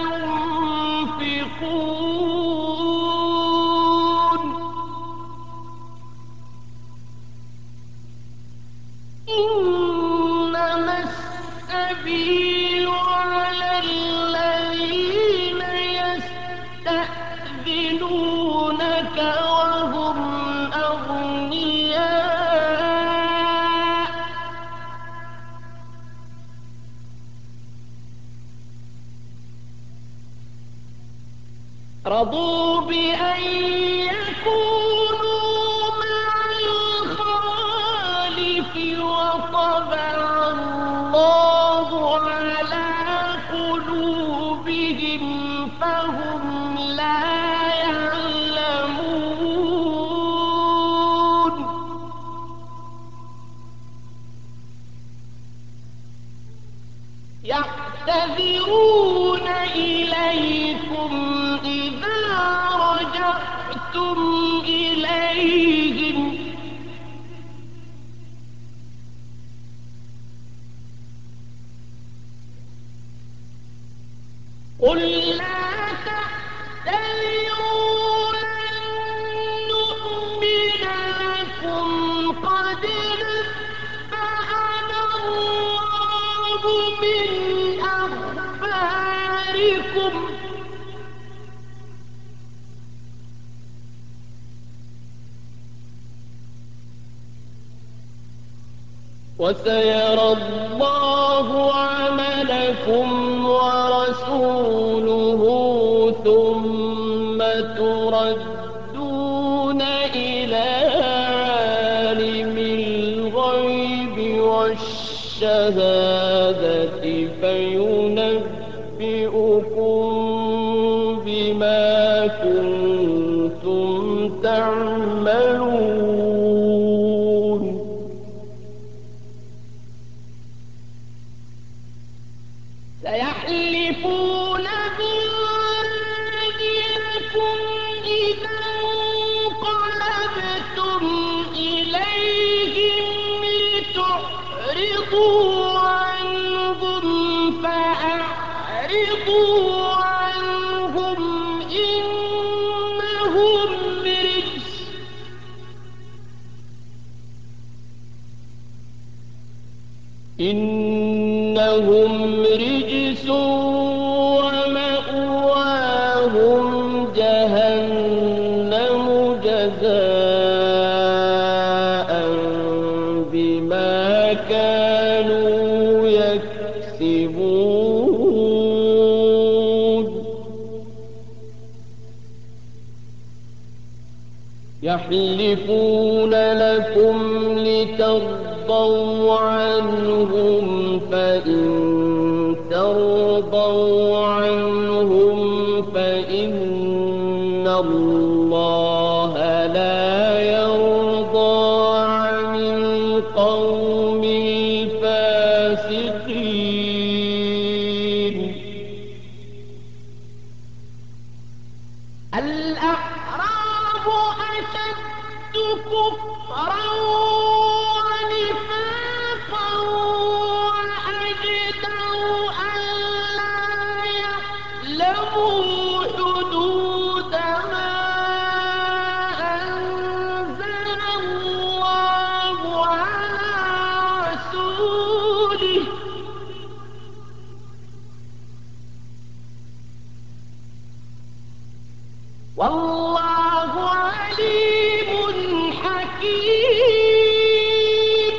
ينفقون. إنما السبيل على الذين يستأذنونك وهم أغنياء، رضوا بأن يكونوا مع الخوالف وطبع الله على قلوبهم فهم لا يعلمون. يعتذرون إليكم إذا رجعتم إليهم، قل لا تعتذروا لن نؤمن لكم قد نبأنا الله من أخباركم وسيرى الله عملكم ورسوله ثم تردون إلى عالم الغيب والشهادة فينبئكم بما كنتم تعملون سيحلفون بالله لكم إذا انقلبتم إليهم لتعرضوا عنهم فأعرضوا عنهم إنهم رجس ومأواهم جهنم جزاء بما كانوا يكسبون يحلفون لكم لترضوا عنهم فإن ترضوا عنهم فإن الله لا يرضى عن القوم الفاسقين الأعراب أشد كفرا ونفاقا وأجدر ألا يعلموا حدود ما أنزل الله على رسوله والله عليم حكيم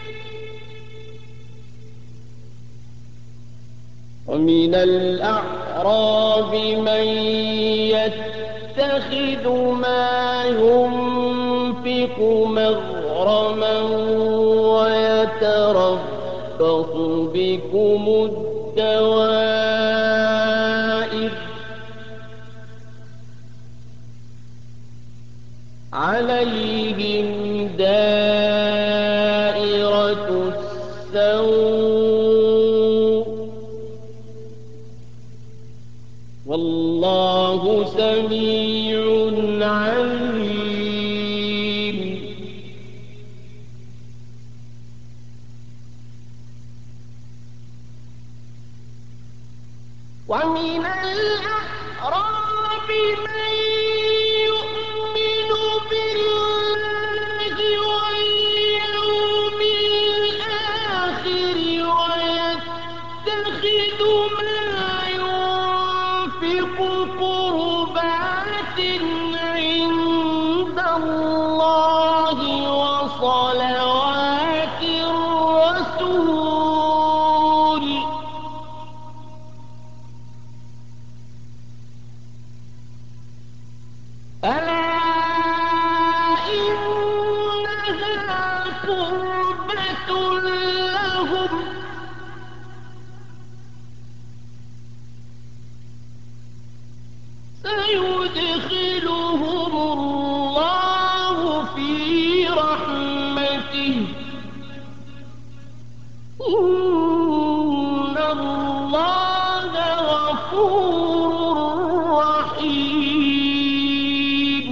ومن الأعراب من يتخذ ما ينفق مغرما ويتربص بكم الدوائر عليهم دائرة السوء والله سميع عليم ومن الأعراب من يؤمن بالله واليوم الآخر ويتخذ ما ينفق قربات عند الله وصلوات الرسول ألا إنها قربة لهم سيدخلهم الله في رحمته إن الله غفور رحيم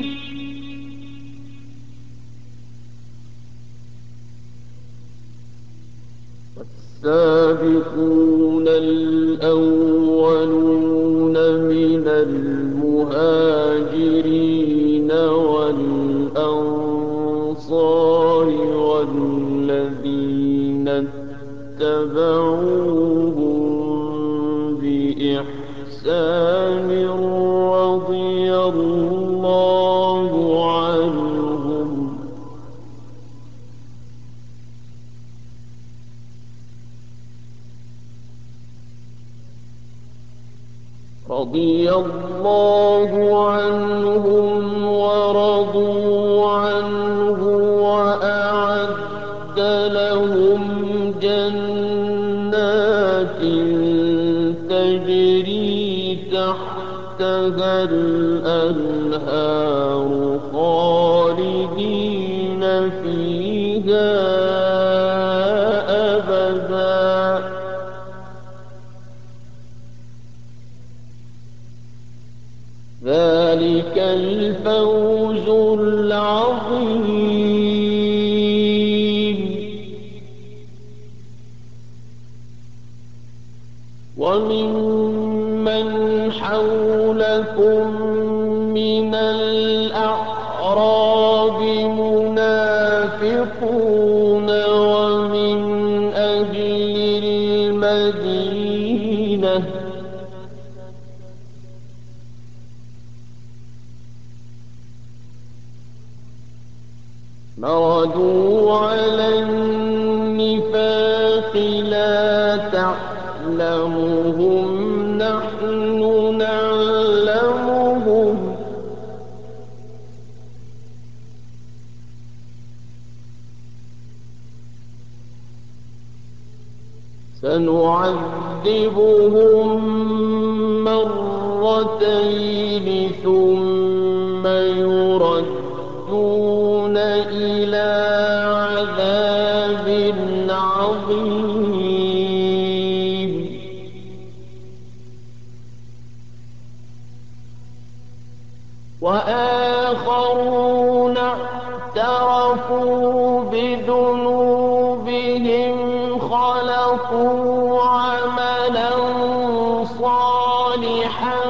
السابقون الأولون رضي الله عنهم ورضوا عنه وأعد لهم جنات تجري تحتها الأنهار خالدين فيها أبدا ذلك الفوز العظيم وممن حولكم من الأعراب منافقون ومن أهل المدينة مردوا على النفاق لا تعلمهم نحن نعلمهم سنعذبهم مرتين ثم يردون إلى عذاب عظيم وآخرون اعترفوا بذنوبهم خلقوا عملا صالحا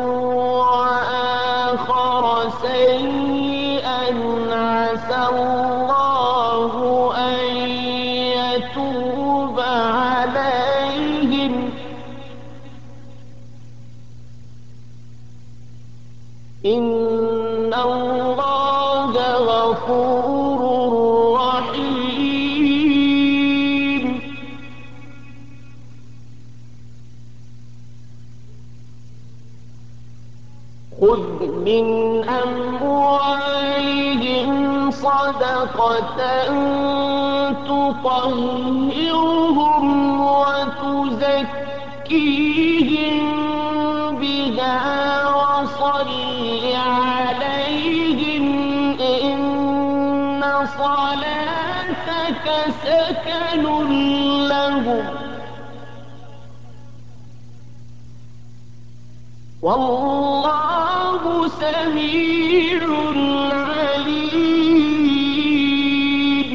وآخر سيئا عسى الله أن يتوب عليهم إن الله غفور رحيم خذ من أموالهم صدقة تطهرهم وتزكيهم بها وصل عليهم إن صلاتك سكن لهم والله سميع عليم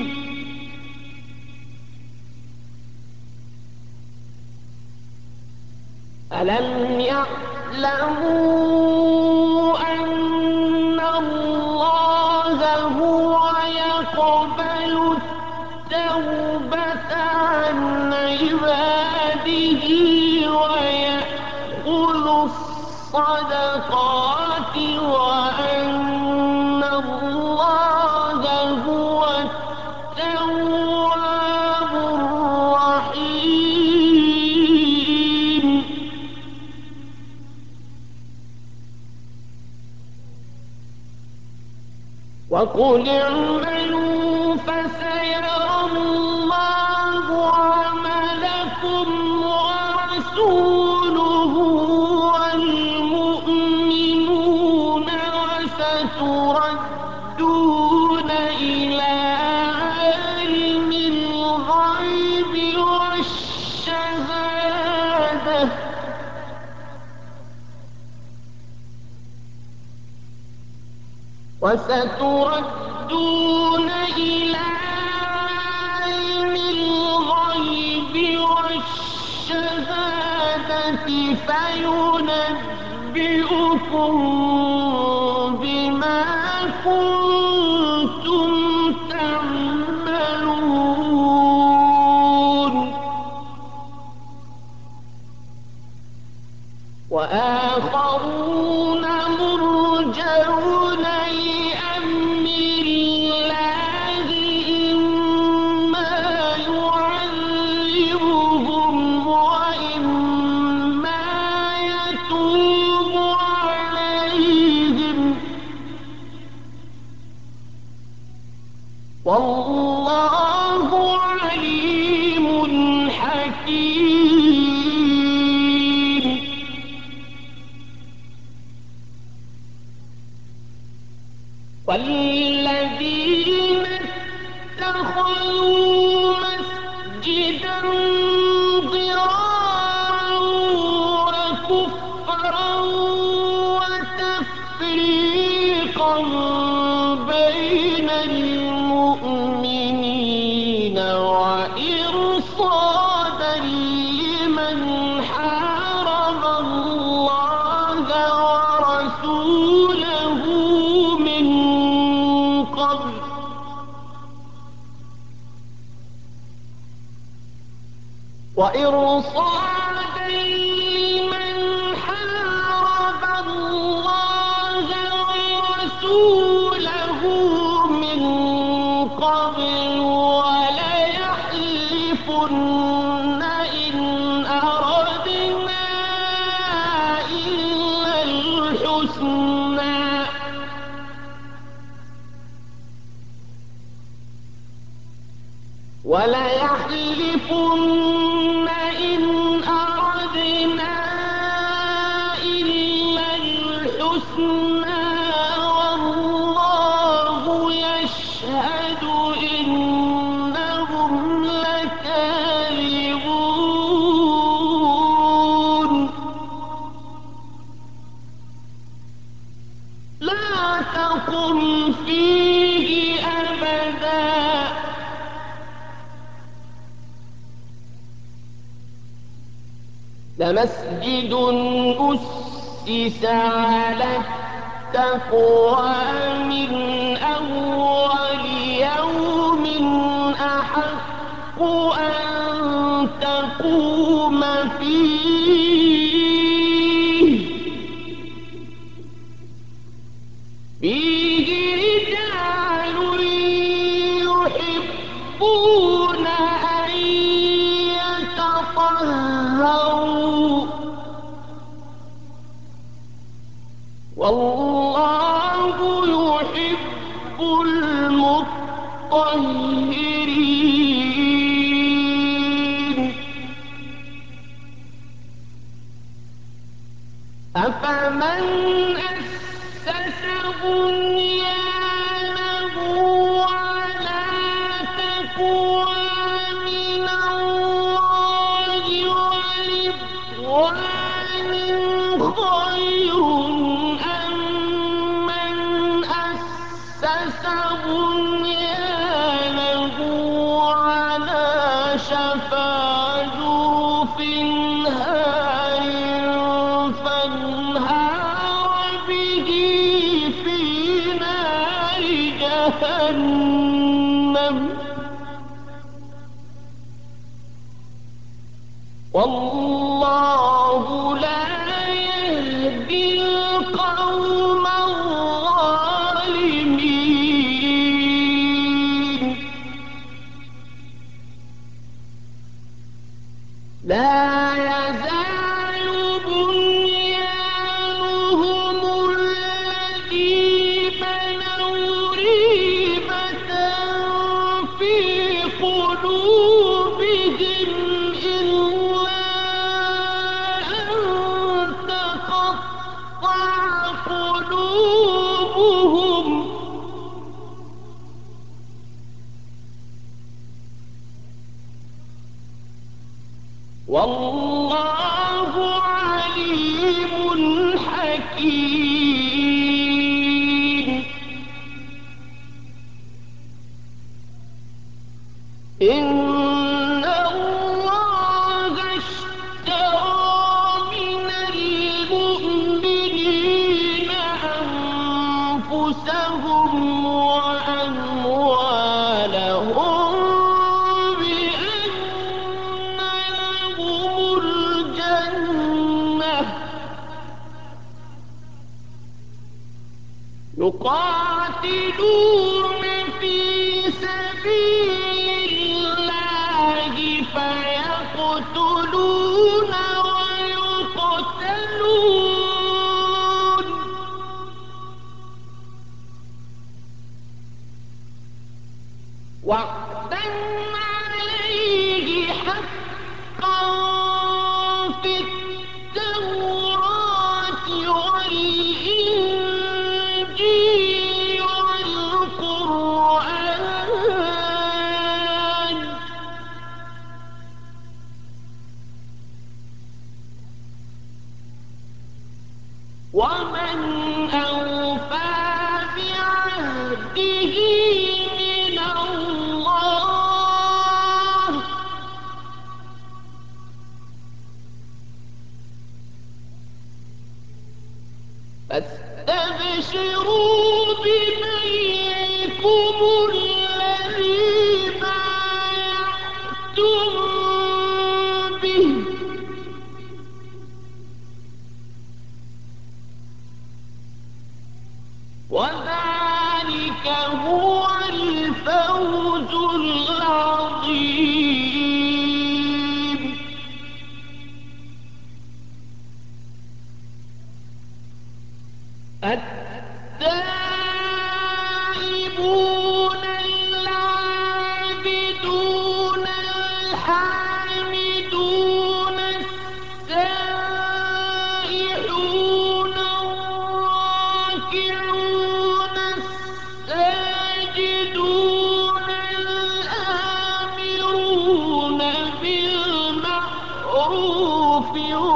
ألم يعلموا أن الله هو يقبل التوبة عن عباده ويأخذ الصدقات وأن الله هو التواب الرحيم وقل اعملوا فسيرى الله عملكم ورسوله والمؤمنون وستردون إلى عالم الغيب والشهادة وستردون إلى عالم الغيب والشهادة فينبئكم بما كنتم تعملون وآخرون مرجون لأمر الله إما يعذبهم وإما يتوب والذين اتخذوا مسجدا ضرارا وكفرا وتفريقا بين المؤمنين وإرصادا لمن حارب الله ورسوله من قبل وإرصادا لمن حارب الله ورسوله من قبل وليحلفن إن أردنا إلا الحسنى وليحلفن إن أردنا إلا الحسنى والله يشهد إنهم لكاذبون لا تقم فيه أبدا لمسجد أسس على التقوى من أول يوم أحق أن تقوم فيه رجال يحبون أن يتطهروا والله يحب المطهرين أفمن أسس بنيانه على تقوى من الله ورضوان خير أم من أسس بنيانه على شفا جرف هار فانهار به في نار جهنم والله لا يهدي القوم الظالمين لا يزال بنيانهم الذي بنوا ريبة في قلوبهم إلا أن تقطع قلوبهم والله عليم حكيم إن الله اشترى من المؤمنين أنفسهم وأموالهم بأن لهم الجنة يقاتلون في سبيل الله فيقتلون ويقتلون وعدا عليه حقا في التوراة والإنجيل ومن أوفى بعهده من الله فاستبشروا ببيعكم الذي بايعتم به وذلك هو الفوز العظيم. التائبون العابدون الحامدون السائحون الراكعون الساجدون الآمرون بالمعروف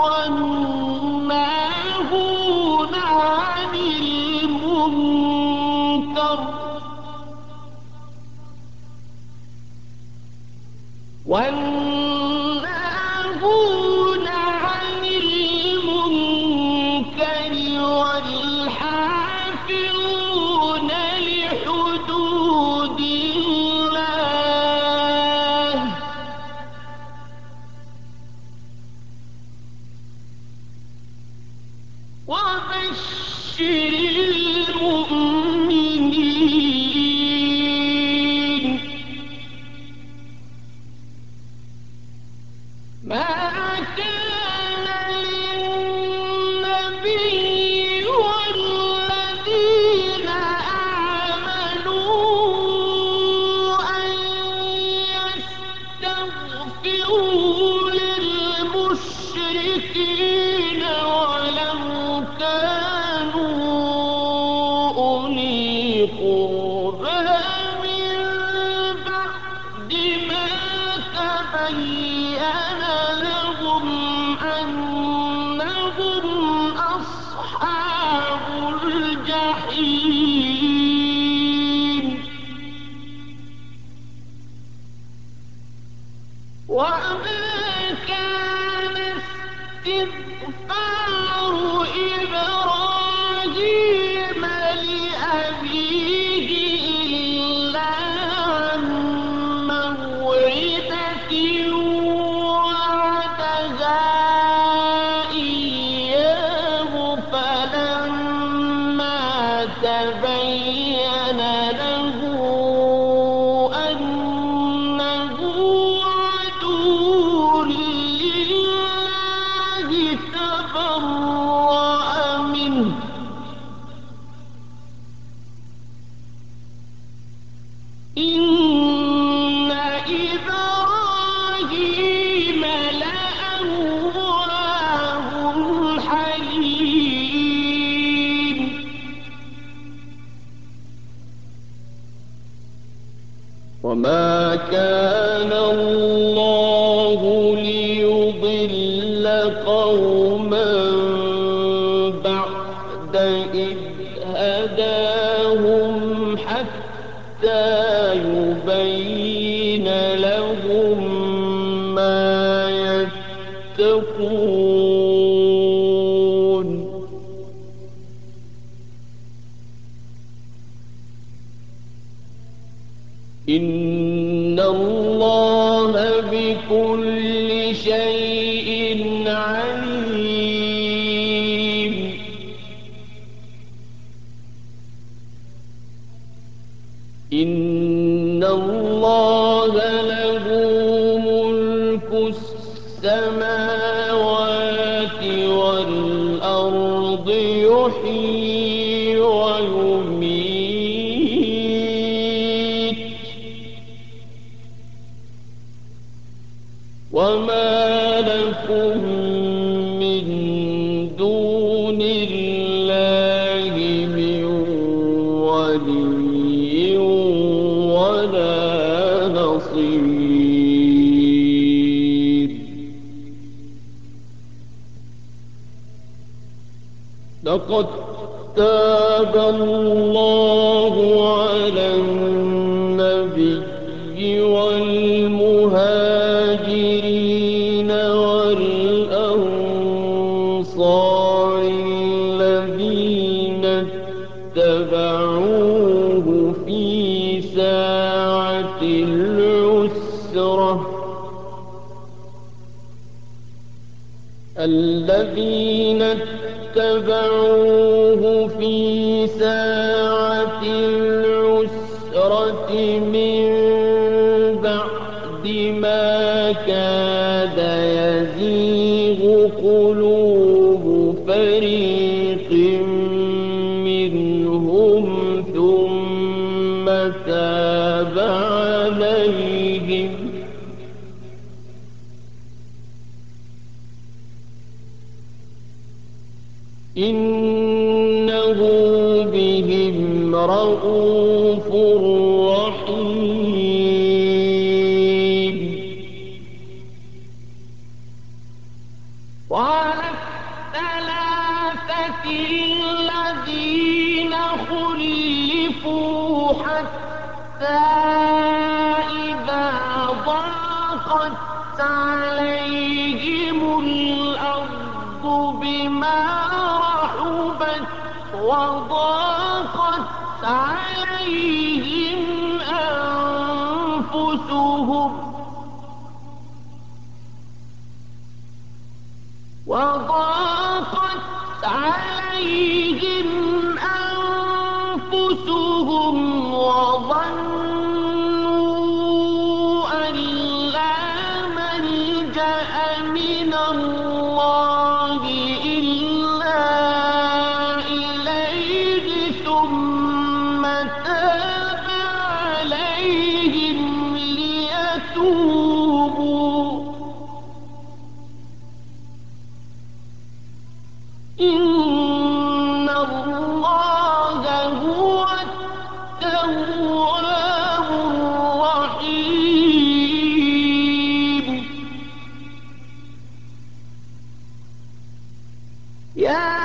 والناهون عن المنكر والناهون عن المنكر والحافظون لحدود الله وبشر المؤمنين. ما كان للنبي والذين آمنوا أن يستغفروا للمشركين ولو كانوا أولي قربى من بعد ما تبين لهم أنهم أصحاب الجحيم. وما كان استغفار إبراهيم لأبيه إلا عن موعدة وعدها إياه فلما تبين له أنه عدو لله تبرأ منه إن إبراهيم لأواه حليم. وما كان الله ليضل قوما بعد إذ هداهم حتى يبين لهم ما يتقون. إن الله بكل شيء عليم. إن الله له ملك السماوات والأرض يحيي ويميت وما لكم من لقد تاب الله على النبي والمهاجرين والأنصار الذين اتبعوه في ساعة العسرة من بعد ما كاد يزيغ قلوب فريق منهم ثم تاب عليهم إنه بهم رءوف رحيم. وعلى الثلاثة الذين خلفوا حتى إذا ضاقت عليهم الأرض بما رحبت وضاقت عليهم أنفسهم وظنوا أن لا ملجأ من الله إلا إليه ثم تاب عليهم ليتوبوا إن الله هو التواب الرحيم. يا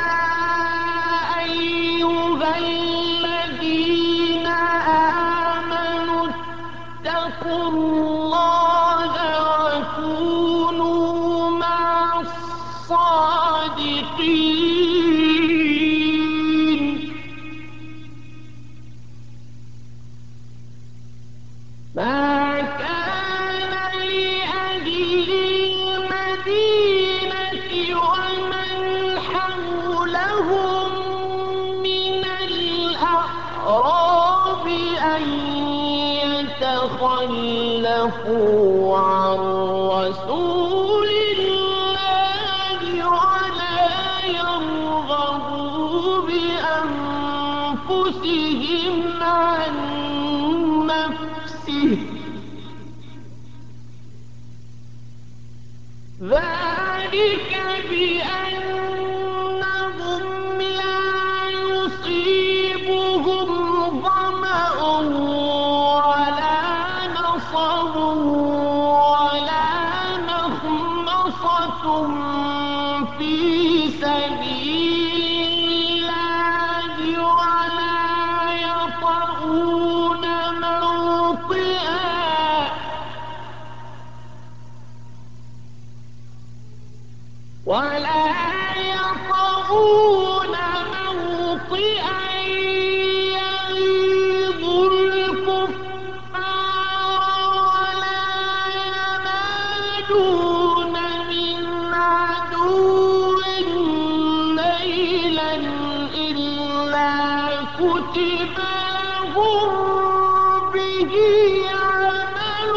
أيها الذين آمنوا اتقوا الله وكونوا مع الصادقين. ما كان لأهل المدينة ومن حولهم من الأعراب أن يتخلفوا عن رسول الله ولا يرغبوا بأنفسهم عن نفسه ذلك بأنهم لا يصيبهم ظمأ ولا نصب ولا مخمصة في سبيل الله ولا يطؤون موطئا يغيظ الكفار ولا ينالون من عدو نيلا إلا كتب لهم به عمل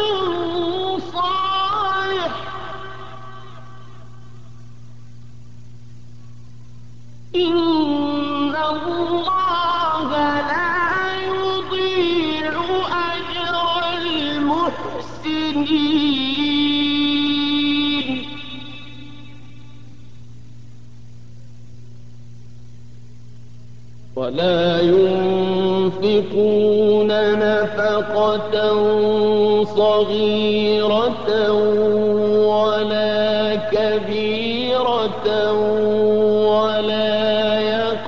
صالح إن الله لا يضيع أجر المحسنين. ولا ينفقون نفقة صغيرة ولا كبيرة ولا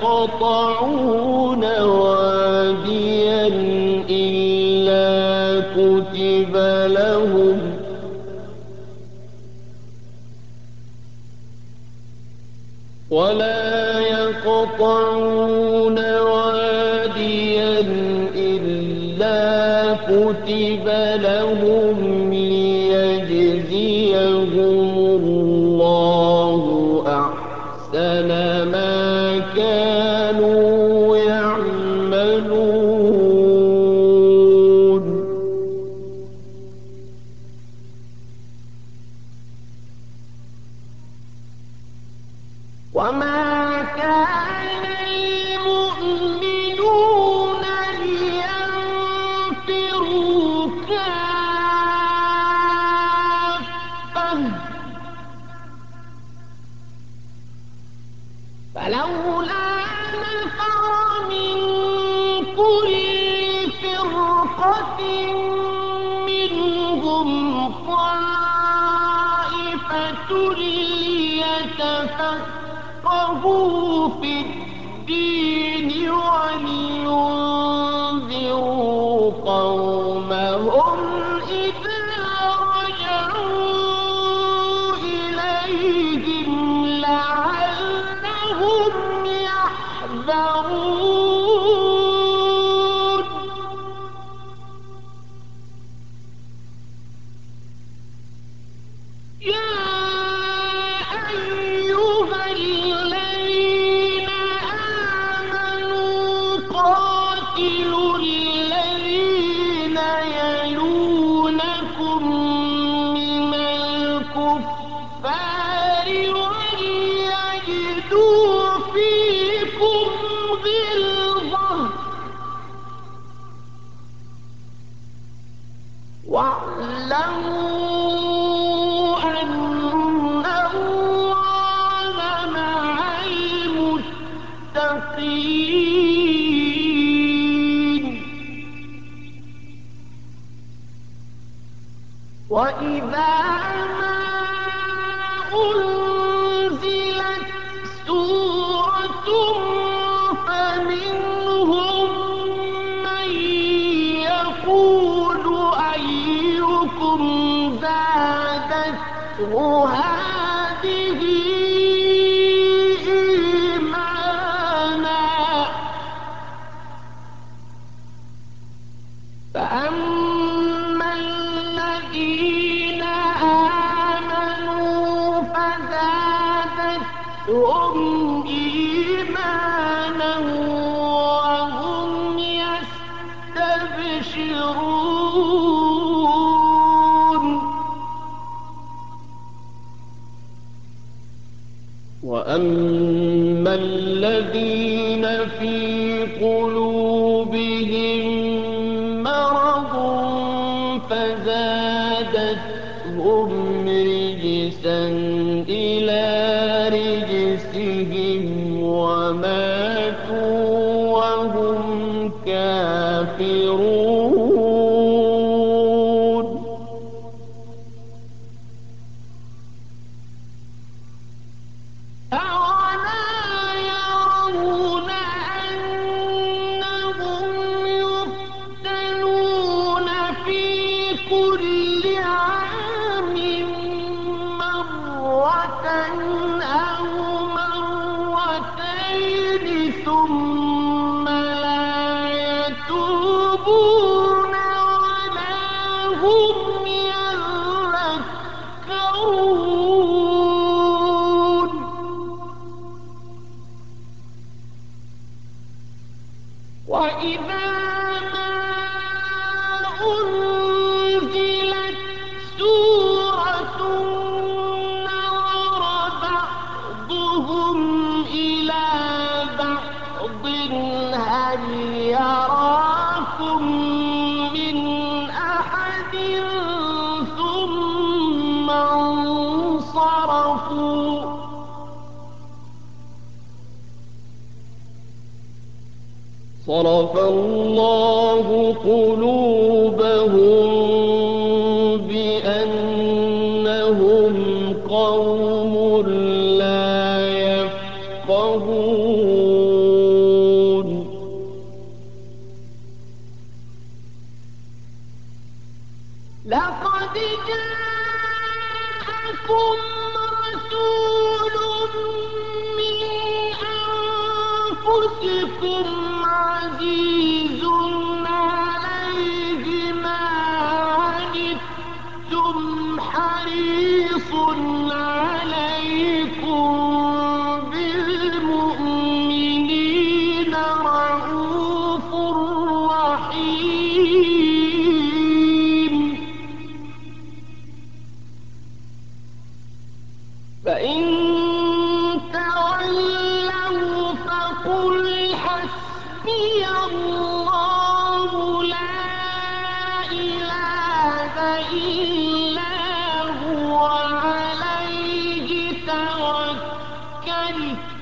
ولا يقطعون واديا إلا كتب لهم ليجزيهم الله أحسن ما كانوا يعملون. وما كان المؤمنون لينفروا كافة فلولا نفر من كل فرقة منهم طائفة ليتفقهوا في الدين ولينذروا قومهم إذا رجعوا إليهم لعلهم يحذرون. يا أيها الذين آمنوا قاتلوا الذين يلونكم من الكفار وليجدوا فيكم غلظة واعلموا أن الله مع المتقين. وإذا ما أنزلت سورة فمنهم من يقول أيكم زادته هذه إيمانا فأما الذين آمنوا فزادتهم إيمانا وهم يستبشرون. وأما الذين في قلوبهم مرض فزادتهم رجسا إلى رجسهم وماتوا وهم كافرون. أولا يرون أنهم يفتنون في كل عام مرة أو مرتين ثم لا يتوبون ولا هم يذكرون. وإذا ما أنزلت سورة نظر بعضهم إلى بعض هل يراكم من أحد ثم انصرفوا. صرف الله قلوبهم بأنهم قوم لا يفقهون. لقد جاءكم رسول من ربكم عزيز عليه ما عنتم حريص عليكم بالمؤمنين رءوف رحيم. فإن تولوا فقل حسبي الله لا إله إلا هو عليه توكلت